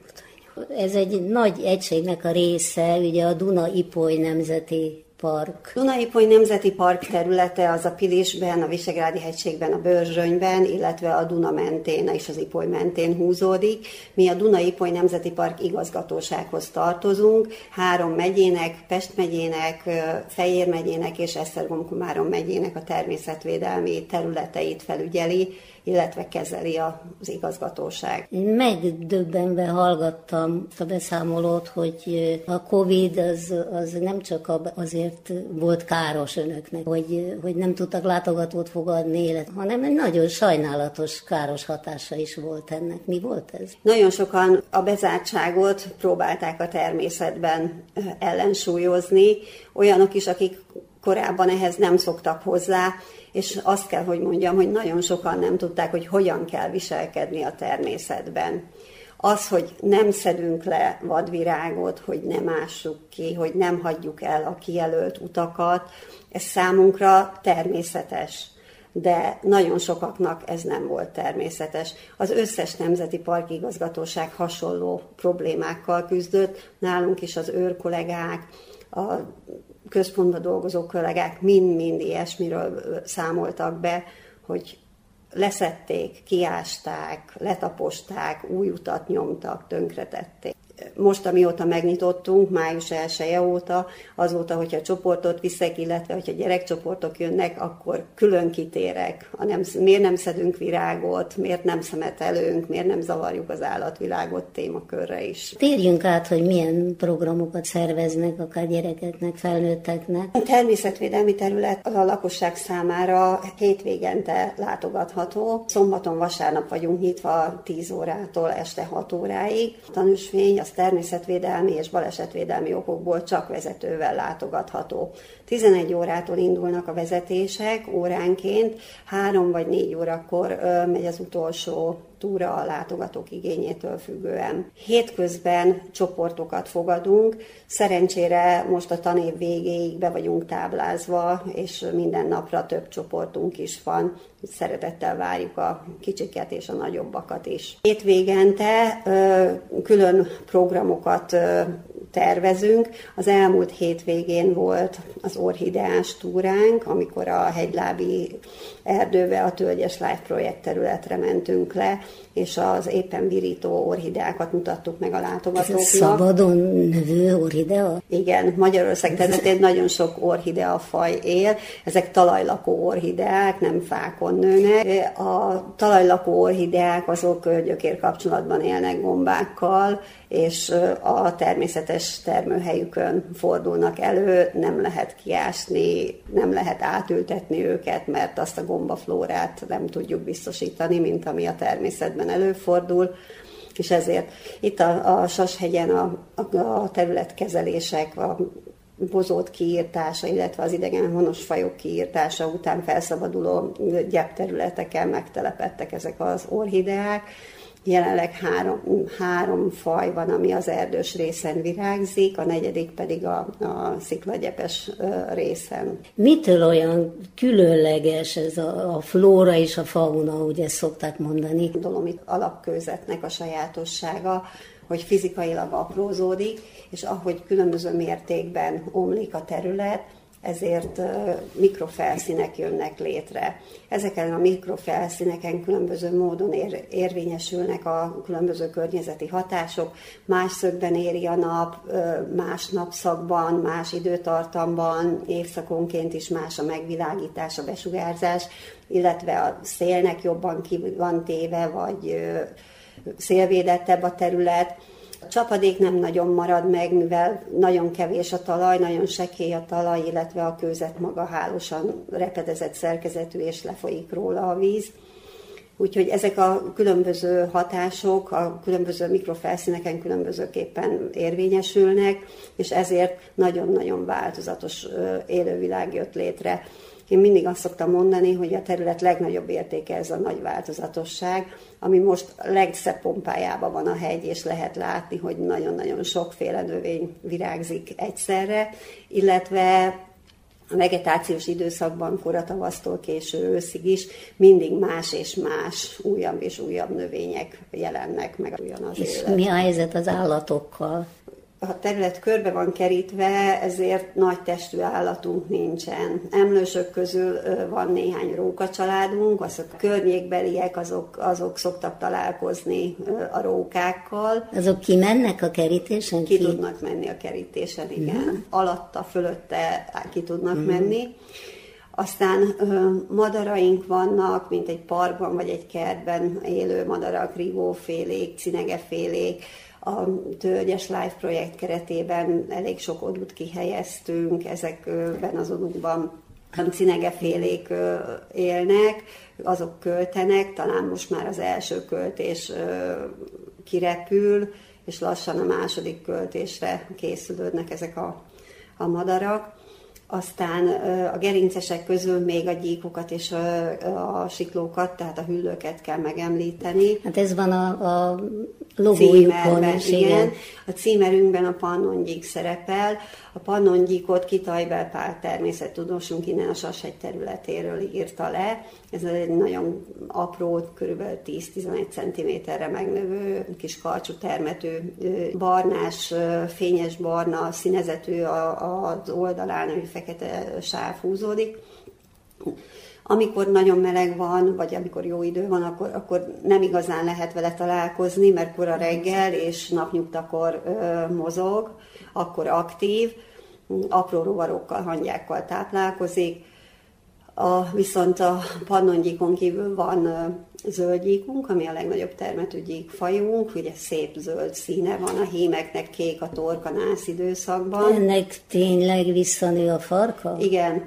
Ez egy nagy egységnek a része, ugye a Duna-Ipoly Nemzeti Park. Duna-Ipoly Nemzeti Park területe az a Pilisben, a Visegrádi-hegységben, a Börzsönyben, illetve a Duna mentén és az Ipoly mentén húzódik. Mi a Duna-Ipoly Nemzeti Park igazgatósághoz tartozunk, 3 megyének, Pest megyének, Fejér megyének és Esztergom-Komárom megyének a természetvédelmi területeit felügyeli, illetve kezeli az igazgatóság. Én megdöbbenve hallgattam a beszámolót, hogy a Covid az nem csak azért volt káros önöknek, hogy nem tudtak látogatót fogadni, hanem egy nagyon sajnálatos, káros hatása is volt ennek. Mi volt ez? Nagyon sokan a bezártságot próbálták a természetben ellensúlyozni, olyanok is, akik korábban ehhez nem szoktak hozzá, és azt kell, hogy mondjam, hogy nagyon sokan nem tudták, hogy hogyan kell viselkedni a természetben. Az, hogy nem szedünk le vadvirágot, hogy nem ássuk ki, hogy nem hagyjuk el a kijelölt utakat, ez számunkra természetes. De nagyon sokaknak ez nem volt természetes. Az összes nemzeti parkigazgatóság hasonló problémákkal küzdött, nálunk is az őrkollégák, a központban dolgozó kollégák mind-mind ilyesmiről számoltak be, hogy leszedték, kiásták, letaposták, új utat nyomtak, tönkretették. Most, amióta megnyitottunk, május 1-e óta, azóta, hogyha csoportot viszek, illetve hogyha gyerekcsoportok jönnek, akkor külön kitérek. Miért nem szedünk virágot, miért nem szemetelünk, miért nem zavarjuk az állatvilágot témakörre is. Térjünk át, hogy milyen programokat szerveznek, akár gyerekeknek, felnőtteknek. A természetvédelmi terület a lakosság számára hétvégente látogatható. Szombaton, vasárnap vagyunk nyitva 10 órától este 6 óráig. A tanúsvény az természetvédelmi és balesetvédelmi okokból csak vezetővel látogatható. 11 órától indulnak a vezetések óránként, 3 vagy 4 órakor megy az utolsó túra a látogatók igényétől függően. Hétközben csoportokat fogadunk, szerencsére most a tanév végéig be vagyunk táblázva, és minden napra több csoportunk is van. Szeretettel várjuk a kicsiket és a nagyobbakat is. Hétvégente külön programokat tervezünk. Az elmúlt hétvégén volt az orhideás túránk, amikor a hegylábi erdőbe, a Tölgyes Life projekt területre mentünk le, és az éppen virító orhideákat mutattuk meg a látogatóknak. Ez szabadon növő orhidea? Igen, Magyarország területén nagyon sok orhidea faj él. Ezek talajlakó orhideák, nem fákon nőnek. A talajlakó orhideák azok gyökérkapcsolatban élnek gombákkal, és a természetes termőhelyükön fordulnak elő, nem lehet kiásni, nem lehet átültetni őket, mert azt a gombaflórát nem tudjuk biztosítani, mint ami a természetben előfordul, és ezért itt a Sashegyen a területkezelések, a bozót kiírtása, illetve az idegen honos fajok kiírtása után felszabaduló gyepterületeken megtelepedtek ezek az orhideák. Jelenleg három faj van, ami az erdős részen virágzik, a negyedik pedig a sziklagyepes részen. Mitől olyan különleges ez a flóra és a fauna, ugye szokták mondani? A dolomit alapkőzetnek a sajátossága, hogy fizikailag aprózódik, és ahogy különböző mértékben omlik a terület, ezért mikrofelszínek jönnek létre. Ezeken a mikrofelszíneken különböző módon érvényesülnek a különböző környezeti hatások. Más szögben éri a nap, más napszakban, más időtartamban, évszakonként is más a megvilágítás, a besugárzás, illetve a szélnek jobban ki van téve, vagy szélvédettebb a terület. A csapadék nem nagyon marad meg, mivel nagyon kevés a talaj, nagyon sekély a talaj, illetve a kőzet maga hálósan repedezett szerkezetű, és lefolyik róla a víz. Úgyhogy ezek a különböző hatások a különböző mikrofelszíneken különbözőképpen érvényesülnek, és ezért nagyon-nagyon változatos élővilág jött létre. Én mindig azt szoktam mondani, hogy a terület legnagyobb értéke ez a nagy változatosság, ami most a legszebb pompájában van a hegy, és lehet látni, hogy nagyon-nagyon sokféle növény virágzik egyszerre, illetve a vegetációs időszakban, koratavasztól késő őszig is mindig más és más, újabb és újabb növények jelennek meg ugyanaz és élet. mi a helyzet az állatokkal? A terület körbe van kerítve, ezért nagy testű állatunk nincsen. Emlősök közül van néhány rókacsaládunk, azok a környékbeliek, azok szoktak találkozni a rókákkal. Azok kimennek a kerítésen? Ki tudnak menni a kerítésen, igen. Alatta, fölötte ki tudnak menni. Aztán madaraink vannak, mint egy parkban vagy egy kertben élő madarak, rigófélék, cinegefélék. A Tölgyes Life projekt keretében elég sok odút kihelyeztünk, ezekben az odúkban cinegefélék élnek, azok költenek, talán most már az első költés kirepül, és lassan a második költésre készülődnek ezek a madarak. Aztán a gerincesek közül még a gyíkokat és a siklókat, tehát a hüllőket kell megemlíteni. Hát ez van a logójukon is, igen. A címerünkben a pannongyík szerepel. A pannongyíkot Kitajbel Pál természettudósunk innen a Sashegy területéről írta le. Ez egy nagyon apró, kb. 10-11 cm-re megnövő kis karcsú termetű, barnás, fényes barna színezetű az oldalán, hogy fekete sáv húzódik. Amikor nagyon meleg van, vagy amikor jó idő van, akkor nem igazán lehet vele találkozni, mert kora reggel és napnyugtakor mozog, akkor aktív, apró rovarokkal, hangyákkal táplálkozik. Viszont a pannongyíkon kívül van zöldgyíkunk, ami a legnagyobb termetű gyíkfajunk, ugye szép zöld színe van, a hímeknek kék a torka nász időszakban. Ennek tényleg visszanő a farka? Igen.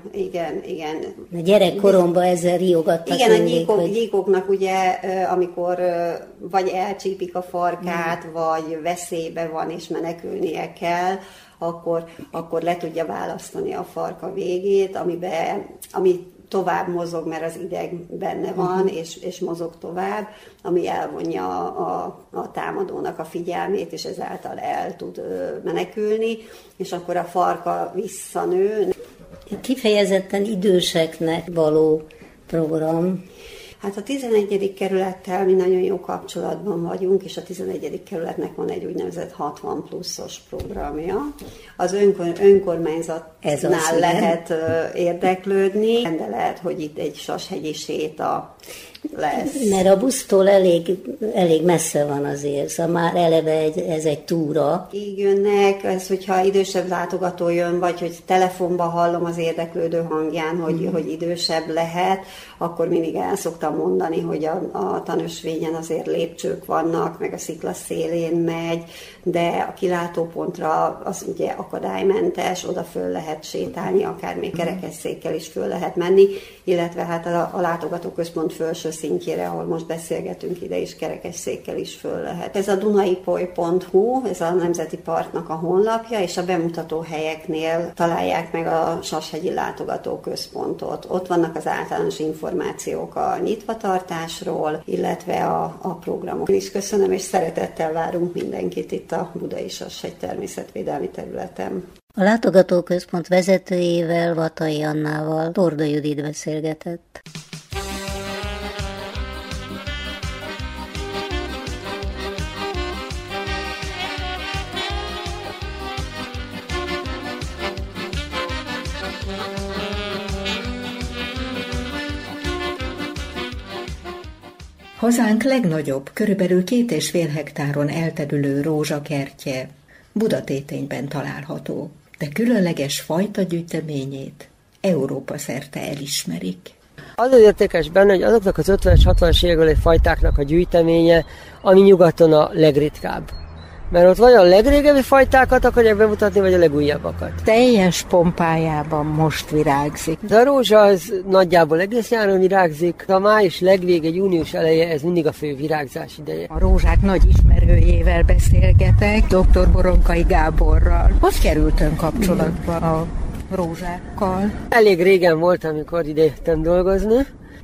A gyerekkoromban ezzel riogattak. Igen, mindig, a gyíkoknak ugye, amikor vagy elcsípik a farkát, vagy veszélybe van és menekülnie kell, akkor le tudja választani a farka végét, ami tovább mozog, mert az ideg benne van, és mozog tovább, ami elvonja a támadónak a figyelmét, és ezáltal el tud menekülni, és akkor a farka visszanő. Kifejezetten időseknek való program. Hát a 11. kerülettel mi nagyon jó kapcsolatban vagyunk, és a 11. kerületnek van egy úgynevezett 60 pluszos programja. Az önkormányzatnál lehet érdeklődni, de lehet, hogy itt egy sashegyi séta lesz. Mert a busztól elég messze van azért, szóval már eleve ez egy túra. Így jönnek, ez, hogyha idősebb látogató jön, vagy hogy telefonba hallom az érdeklődő hangján, hogy idősebb lehet, akkor mindig el szoktam mondani, hogy a tanösvényen azért lépcsők vannak, meg a szikla szélén megy, de a kilátópontra az ugye akadálymentes, oda föl lehet sétálni, akár még kerekesszékkel is föl lehet menni, illetve hát a látogatóközpont felső szintjére, ahol most beszélgetünk, ide is kerekesszékkel is föl lehet. Ez a dunaipoly.hu, ez a Nemzeti Parknak a honlapja, és a bemutató helyeknél találják meg a Sashegyi Látogatóközpontot. Ott vannak az általános információk a nyitvatartásról, illetve a programok. Én is köszönöm, és szeretettel várunk mindenkit itt a Budai Sashegy természetvédelmi területen. A látogatóközpont vezetőjével, Vatai Annával Torda Judit beszélgetett. Hazánk legnagyobb, körülbelül 2,5 hektáron elterülő rózsakertje Budatétényben található, de különleges fajtagyűjteményét Európa szerte elismerik. Az az értékes benne, hogy azoknak az 50-es, 60-as évekbeli fajtáknak a gyűjteménye, ami nyugaton a legritkább. Mert ott vagy a legrégebbi fajtákat akarják bemutatni, vagy a legújabbakat. Teljes pompájában most virágzik. A rózsa az nagyjából egész nyáron virágzik. A május legvége, június eleje, ez mindig a fő virágzás ideje. A rózsák nagy ismerőjével beszélgetek, dr. Boronkai Gáborral. Hogy került ön kapcsolatba a rózsákkal? Elég régen volt, amikor ide jöttem dolgozni,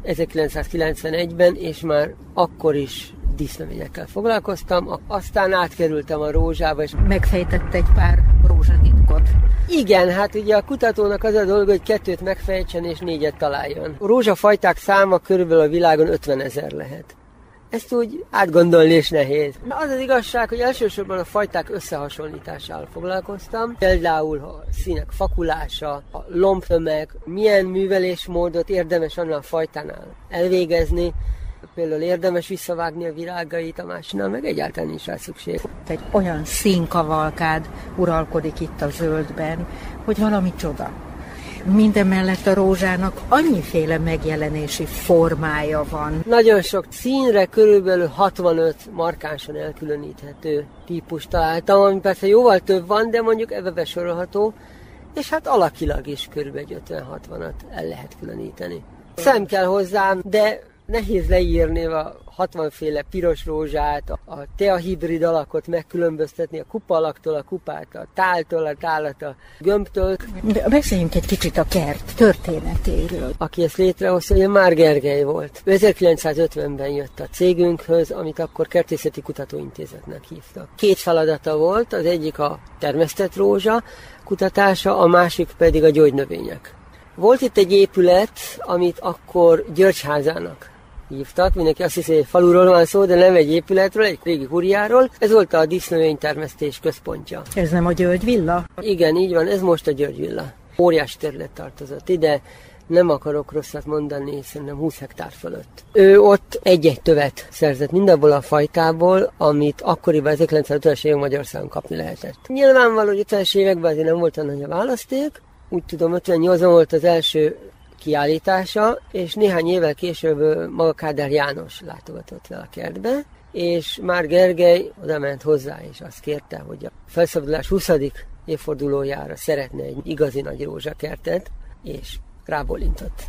1991-ben, és már akkor is dísznövényekkel foglalkoztam, aztán átkerültem a rózsába, és megfejtett egy pár rózsatitkot. Igen, hát ugye a kutatónak az a dolga, hogy 2 megfejtsen és 4 találjon. A rózsafajták száma körülbelül a világon 50 000 lehet. Ezt úgy átgondolni is nehéz. Az az igazság, hogy elsősorban a fajták összehasonlításával foglalkoztam. Például a színek fakulása, a lombtömeg, milyen művelésmódot érdemes annál a fajtánál elvégezni. Például érdemes visszavágni a virágait, a másinál meg egyáltalán nincs rá szükség. Egy olyan színkavalkád uralkodik itt a zöldben, hogy valami csoda. Mindemellett a rózsának annyiféle megjelenési formája van. Nagyon sok színre körülbelül 65 markánsan elkülöníthető típust találtam, ami persze jóval több van, de mondjuk ebbe besorolható, és hát alakilag is körülbelül 50-60-at el lehet különíteni. Szem kell hozzám, de nehéz leírni a 60 féle piros rózsát, a teahibrid alakot megkülönböztetni, a kupa alaktól a kupát, a táltól a tálat, a gömbtől. De beszéljünk egy kicsit a kert történetéről. Aki ezt létrehozta, ugye Már Gergely volt. 1950-ben jött a cégünkhöz, amit akkor Kertészeti Kutatóintézetnek hívtak. 2 feladata volt, az egyik a termesztett rózsa kutatása, a másik pedig a gyógynövények. Volt itt egy épület, amit akkor Györgyházának hívtak. Mindenki azt hiszi, hogy egy faluról van szó, de nem egy épületről, egy régi kuriáról. Ez volt a disznövénytermesztés központja. Ez nem a György villa? Igen, így van, ez most a György villa. Óriási terület tartozott ide, nem akarok rosszat mondani, szerintem 20 hektár fölött. Ő ott egy-egy tövet szerzett mindabból a fajtából, amit akkoriban 1950-es évek Magyarországon kapni lehetett. Nyilvánvaló, hogy 50-es években azért nem volt olyan nagy a választék. Úgy tudom, 58-ban volt az első kiállítása, és néhány évvel később maga Kádár János látogatott le a kertbe, és Már Gergely oda ment hozzá, és azt kérte, hogy a felszabadulás 20. évfordulójára szeretne egy igazi nagy rózsakertet, és rábólintott.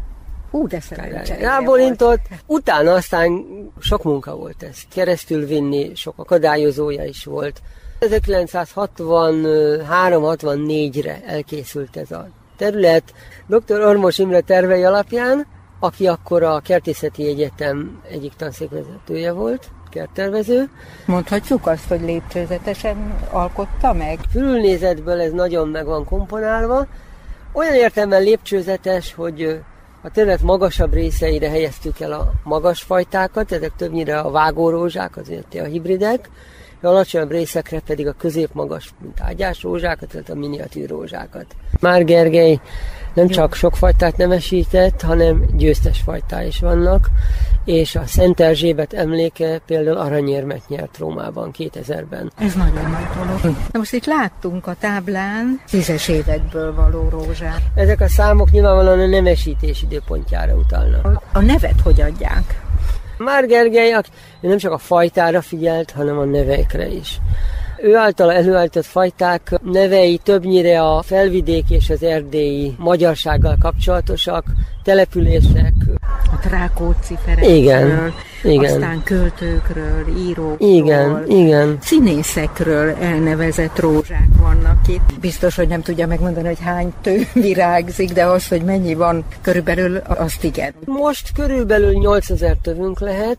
De szerencsére rábólintott, utána aztán sok munka volt ezt keresztül vinni, sok akadályozója is volt. 1963-64-re elkészült ez a terület. Dr. Ormos Imre tervei alapján, aki akkor a Kertészeti Egyetem egyik tanszékvezetője volt, kerttervező. Mondhatjuk azt, hogy lépcsőzetesen alkotta meg? Fülnézetből ez nagyon meg van komponálva. Olyan értelemben lépcsőzetes, hogy A terület magasabb részeire helyeztük el a magas fajtákat, ezek többnyire a vágórózsák, azért a hibridek, a alacsonyabb részekre pedig a középmagas, mint ágyás rózsákat, tehát a miniatűr rózsákat. Már Gergely nem csak sok fajtát nemesített, hanem győztes fajtá is vannak, és a Szent Erzsébet emléke például aranyérmet nyert Rómában 2000-ben. Ez nagyon nagy dolog. Na most itt láttunk a táblán 10-es évekből való rózsát. Ezek a számok nyilvánvalóan a nemesítés időpontjára utalnak. A nevet hogy adják? Már Gergely nem csak a fajtára figyelt, hanem a neveikre is. Ő által előállított fajták nevei többnyire a felvidék és az erdélyi magyarsággal kapcsolatosak, települések. A Rákóczi Ferencről, igen. Aztán költőkről, írókról, igen. Színészekről elnevezett rózsák vannak itt. Biztos, hogy nem tudja megmondani, hogy hány tő virágzik, de az, hogy mennyi van körülbelül, azt igen. Most körülbelül 8000 tövünk lehet,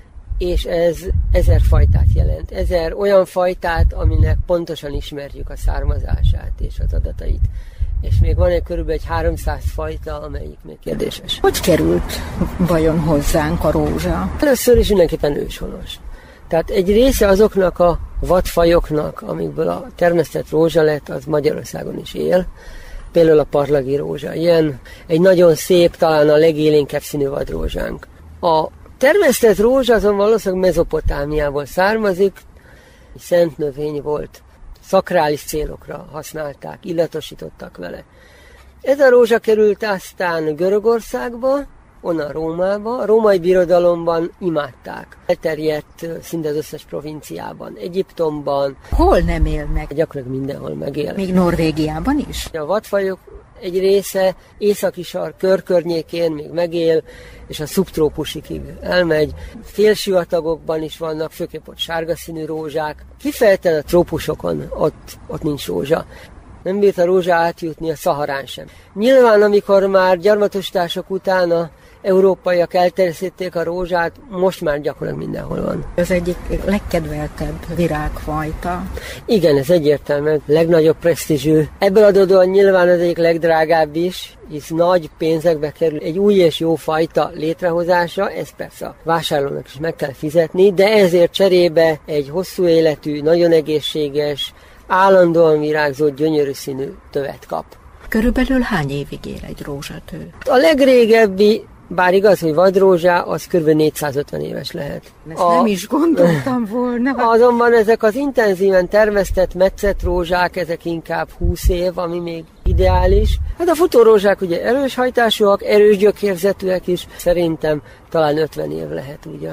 és ez 1000 fajtát jelent. 1000 olyan fajtát, aminek pontosan ismerjük a származását és az adatait. És még van körülbelül egy 300 fajta, amelyik még kérdéses. Hogy került vajon hozzánk a rózsa? Először is mindenképpen őshonos. Tehát egy része azoknak a vadfajoknak, amikből a termesztett rózsa lett, az Magyarországon is él. Például a parlagi rózsa. Ilyen egy nagyon szép, talán a legélénkebb színű vadrózsánk. A termesztett rózsa azon valószínűleg Mezopotámiából származik, egy szent növény volt. Szakrális célokra használták, illatosítottak vele. Ez a rózsa került aztán Görögországba, onnan Rómába. A római birodalomban imádták. Elterjedt szinte az összes provinciában, Egyiptomban. Hol nem él meg? Gyakorlatilag mindenhol megél. Még Norvégiában is? A vadfajok egy része északi sark környékén még megél, és a szubtrópusikig elmegy. Félsivatagokban is vannak, főképp ott sárga színű rózsák. Kifejezetten a trópusokon ott nincs rózsa. Nem bírt a rózsa átjutni a Szaharán sem. Nyilván, amikor már gyarmatosítások után a európaiak elterjesztették a rózsát, most már gyakorlatilag mindenhol van. Ez egyik legkedveltebb virágfajta. Igen, ez egyértelműen legnagyobb presztízsű. Ebből adódóan nyilván az egyik legdrágább is, hisz nagy pénzekbe kerül egy új és jó fajta létrehozása, ezt persze a vásárlónak is meg kell fizetni, de ezért cserébe egy hosszú életű, nagyon egészséges, állandóan virágzó, gyönyörű színű tövet kap. Körülbelül hány évig él egy rózsatő? A legrégebbi, bár igaz, hogy vadrózsá, az kb. 450 éves lehet. Ezt nem is gondoltam volna. Azonban ezek az intenzíven termesztett, metszett rózsák, ezek inkább 20 év, ami még ideális. Hát a futórózsák ugye erős hajtásúak, erős gyökérzetűek is. Szerintem talán 50 év lehet ugye.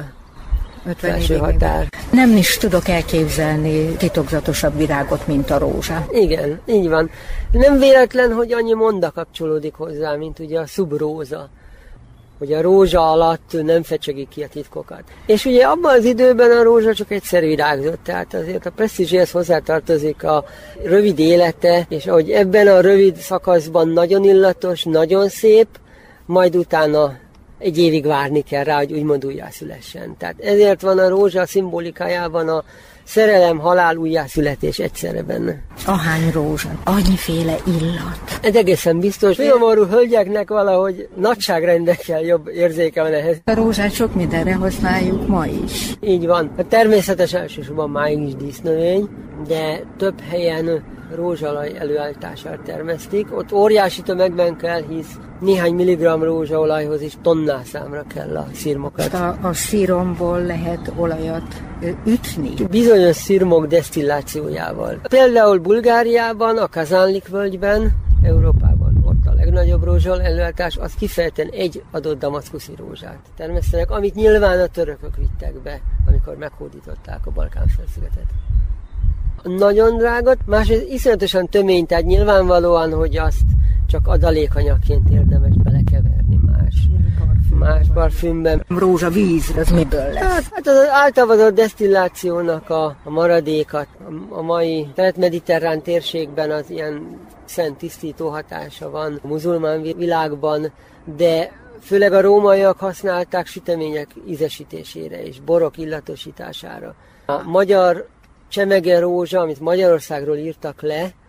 50 évig határ. Nem is tudok elképzelni titokzatosabb virágot, mint a rózsa. Igen, így van. Nem véletlen, hogy annyi monda kapcsolódik hozzá, mint ugye a szubróza. Hogy a rózsa alatt nem fecsegik ki a titkokat. És ugye abban az időben a rózsa csak egyszer virágzott, tehát azért a presztízséhez hozzátartozik a rövid élete, és ahogy ebben a rövid szakaszban nagyon illatos, nagyon szép, majd utána egy évig várni kell rá, hogy úgymond újjászülessen. Tehát ezért van a rózsa szimbolikájában a szerelem, halál, újjászületés egyszerre benne. Ahány rózsa, annyiféle illat. Ez egészen biztos. Fiamarú hölgyeknek valahogy nagyságrendekkel jobb érzéke van ehhez. A rózsát sok mindenre használjuk ma is. Így van. A természetes elsősorban máig is dísznövény, de több helyen rózsalaj előállítására termesztik. Ott óriási tömegben kell, hisz néhány milligramm rózsaolajhoz is tonnászámra kell a szirmokat. A szíromból lehet olajat ütni? Bizonyos szirmok desztillációjával. Például Bulgáriában, a Kazánlik völgyben, Európában ott a legnagyobb rózsal előállítás, az kifejezetten egy adott damaszkuszi rózsát termesztenek, amit nyilván a törökök vittek be, amikor meghódították a Balkán-félszigetet. Nagyon drága, másrészt iszonyatosan tömény, tehát nyilvánvalóan, hogy azt csak adalékanyagként érdemes belekeverni más parfümben. Rózsavíz, az miből lesz? Hát az általában a desztillációnak a maradékat. A mai kelet-mediterrán térségben az ilyen szent tisztító hatása van a muzulmán világban, de főleg a rómaiak használták sütemények ízesítésére és borok illatosítására. A magyar csemege rózsa, amit Magyarországról írtak le,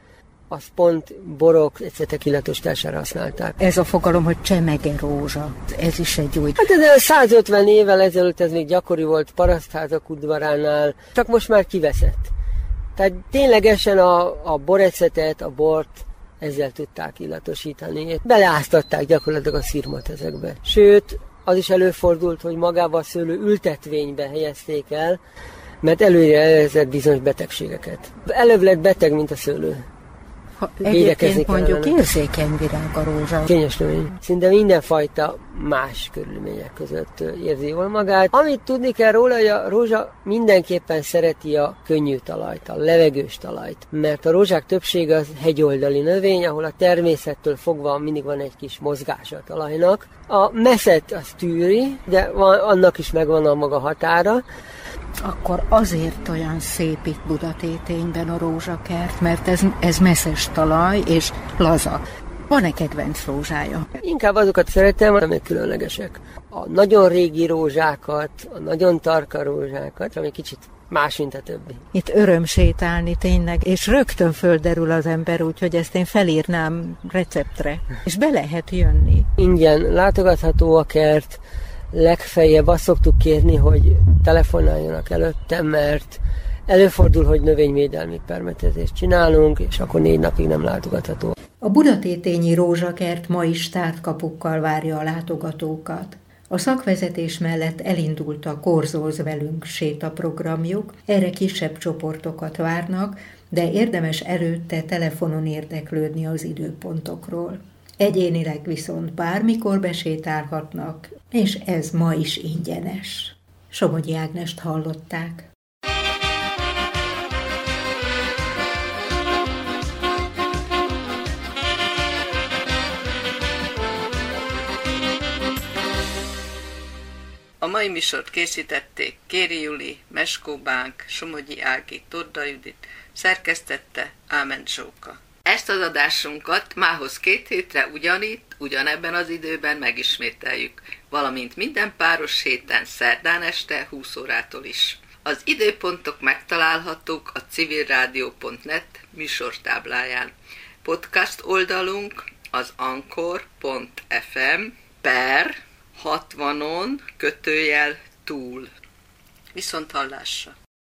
az pont borok, etc. illatosítására használták. Ez a fogalom, hogy csemege rózsa, ez is egy új... Hát ez 150 évvel ezelőtt ez még gyakori volt parasztházak udvaránál, csak most már kiveszett. Tehát ténylegesen a borecetet, a bort ezzel tudták illatosítani. Beleáztatták gyakorlatilag a szirmot ezekbe. Sőt, az is előfordult, hogy magába a szőlő ültetvénybe helyezték el, mert előrejelzett bizonyos betegségeket. Előbb lett beteg, mint a szőlő. Egyébként mondjuk érzékeny virág a rózsa. Kényes növény. Szinte mindenfajta más körülmények között érzi jól magát. Amit tudni kell róla, hogy a rózsa mindenképpen szereti a könnyű talajt, a levegős talajt. Mert a rózsák többsége az hegyoldali növény, ahol a természettől fogva mindig van egy kis mozgása a talajnak. A meszet az tűri, de annak is megvan a maga határa. Akkor azért olyan szép itt Budatétényben a rózsakert, mert ez messzes talaj és laza. Van-e kedvenc rózsája? Inkább azokat szeretem, amelyek különlegesek. A nagyon régi rózsákat, a nagyon tarka rózsákat, ami kicsit más, mint a többi. Itt öröm sétálni tényleg, és rögtön földerül az ember, úgyhogy ezt én felírnám receptre. És be lehet jönni. Ingyen látogatható a kert, legfeljebb azt szoktuk kérni, hogy telefonáljanak előtte, mert előfordul, hogy növényvédelmi permetezést csinálunk, és akkor 4 napig nem látogatható. A budatétényi rózsakert ma is tárt kapukkal várja a látogatókat. A szakvezetés mellett elindult a Korzolz velünk sétaprogramjuk, erre kisebb csoportokat várnak, de érdemes előtte telefonon érdeklődni az időpontokról. Egyénileg viszont bármikor besétálhatnak, és ez ma is ingyenes. Somogyi Ágnest hallották. A mai műsort készítették Kéri Juli, Meskó Bánk, Somogyi Ági, Torda Judit, szerkesztette Ámen Zsóka. Ezt az adásunkat mához 2 hétre ugyanitt, ugyanebben az időben megismételjük, valamint minden páros héten szerdán este 20 órától is. Az időpontok megtalálhatók a civilradio.net műsortábláján. Podcast oldalunk az anchor.fm/60-on / túl. Viszont hallásra!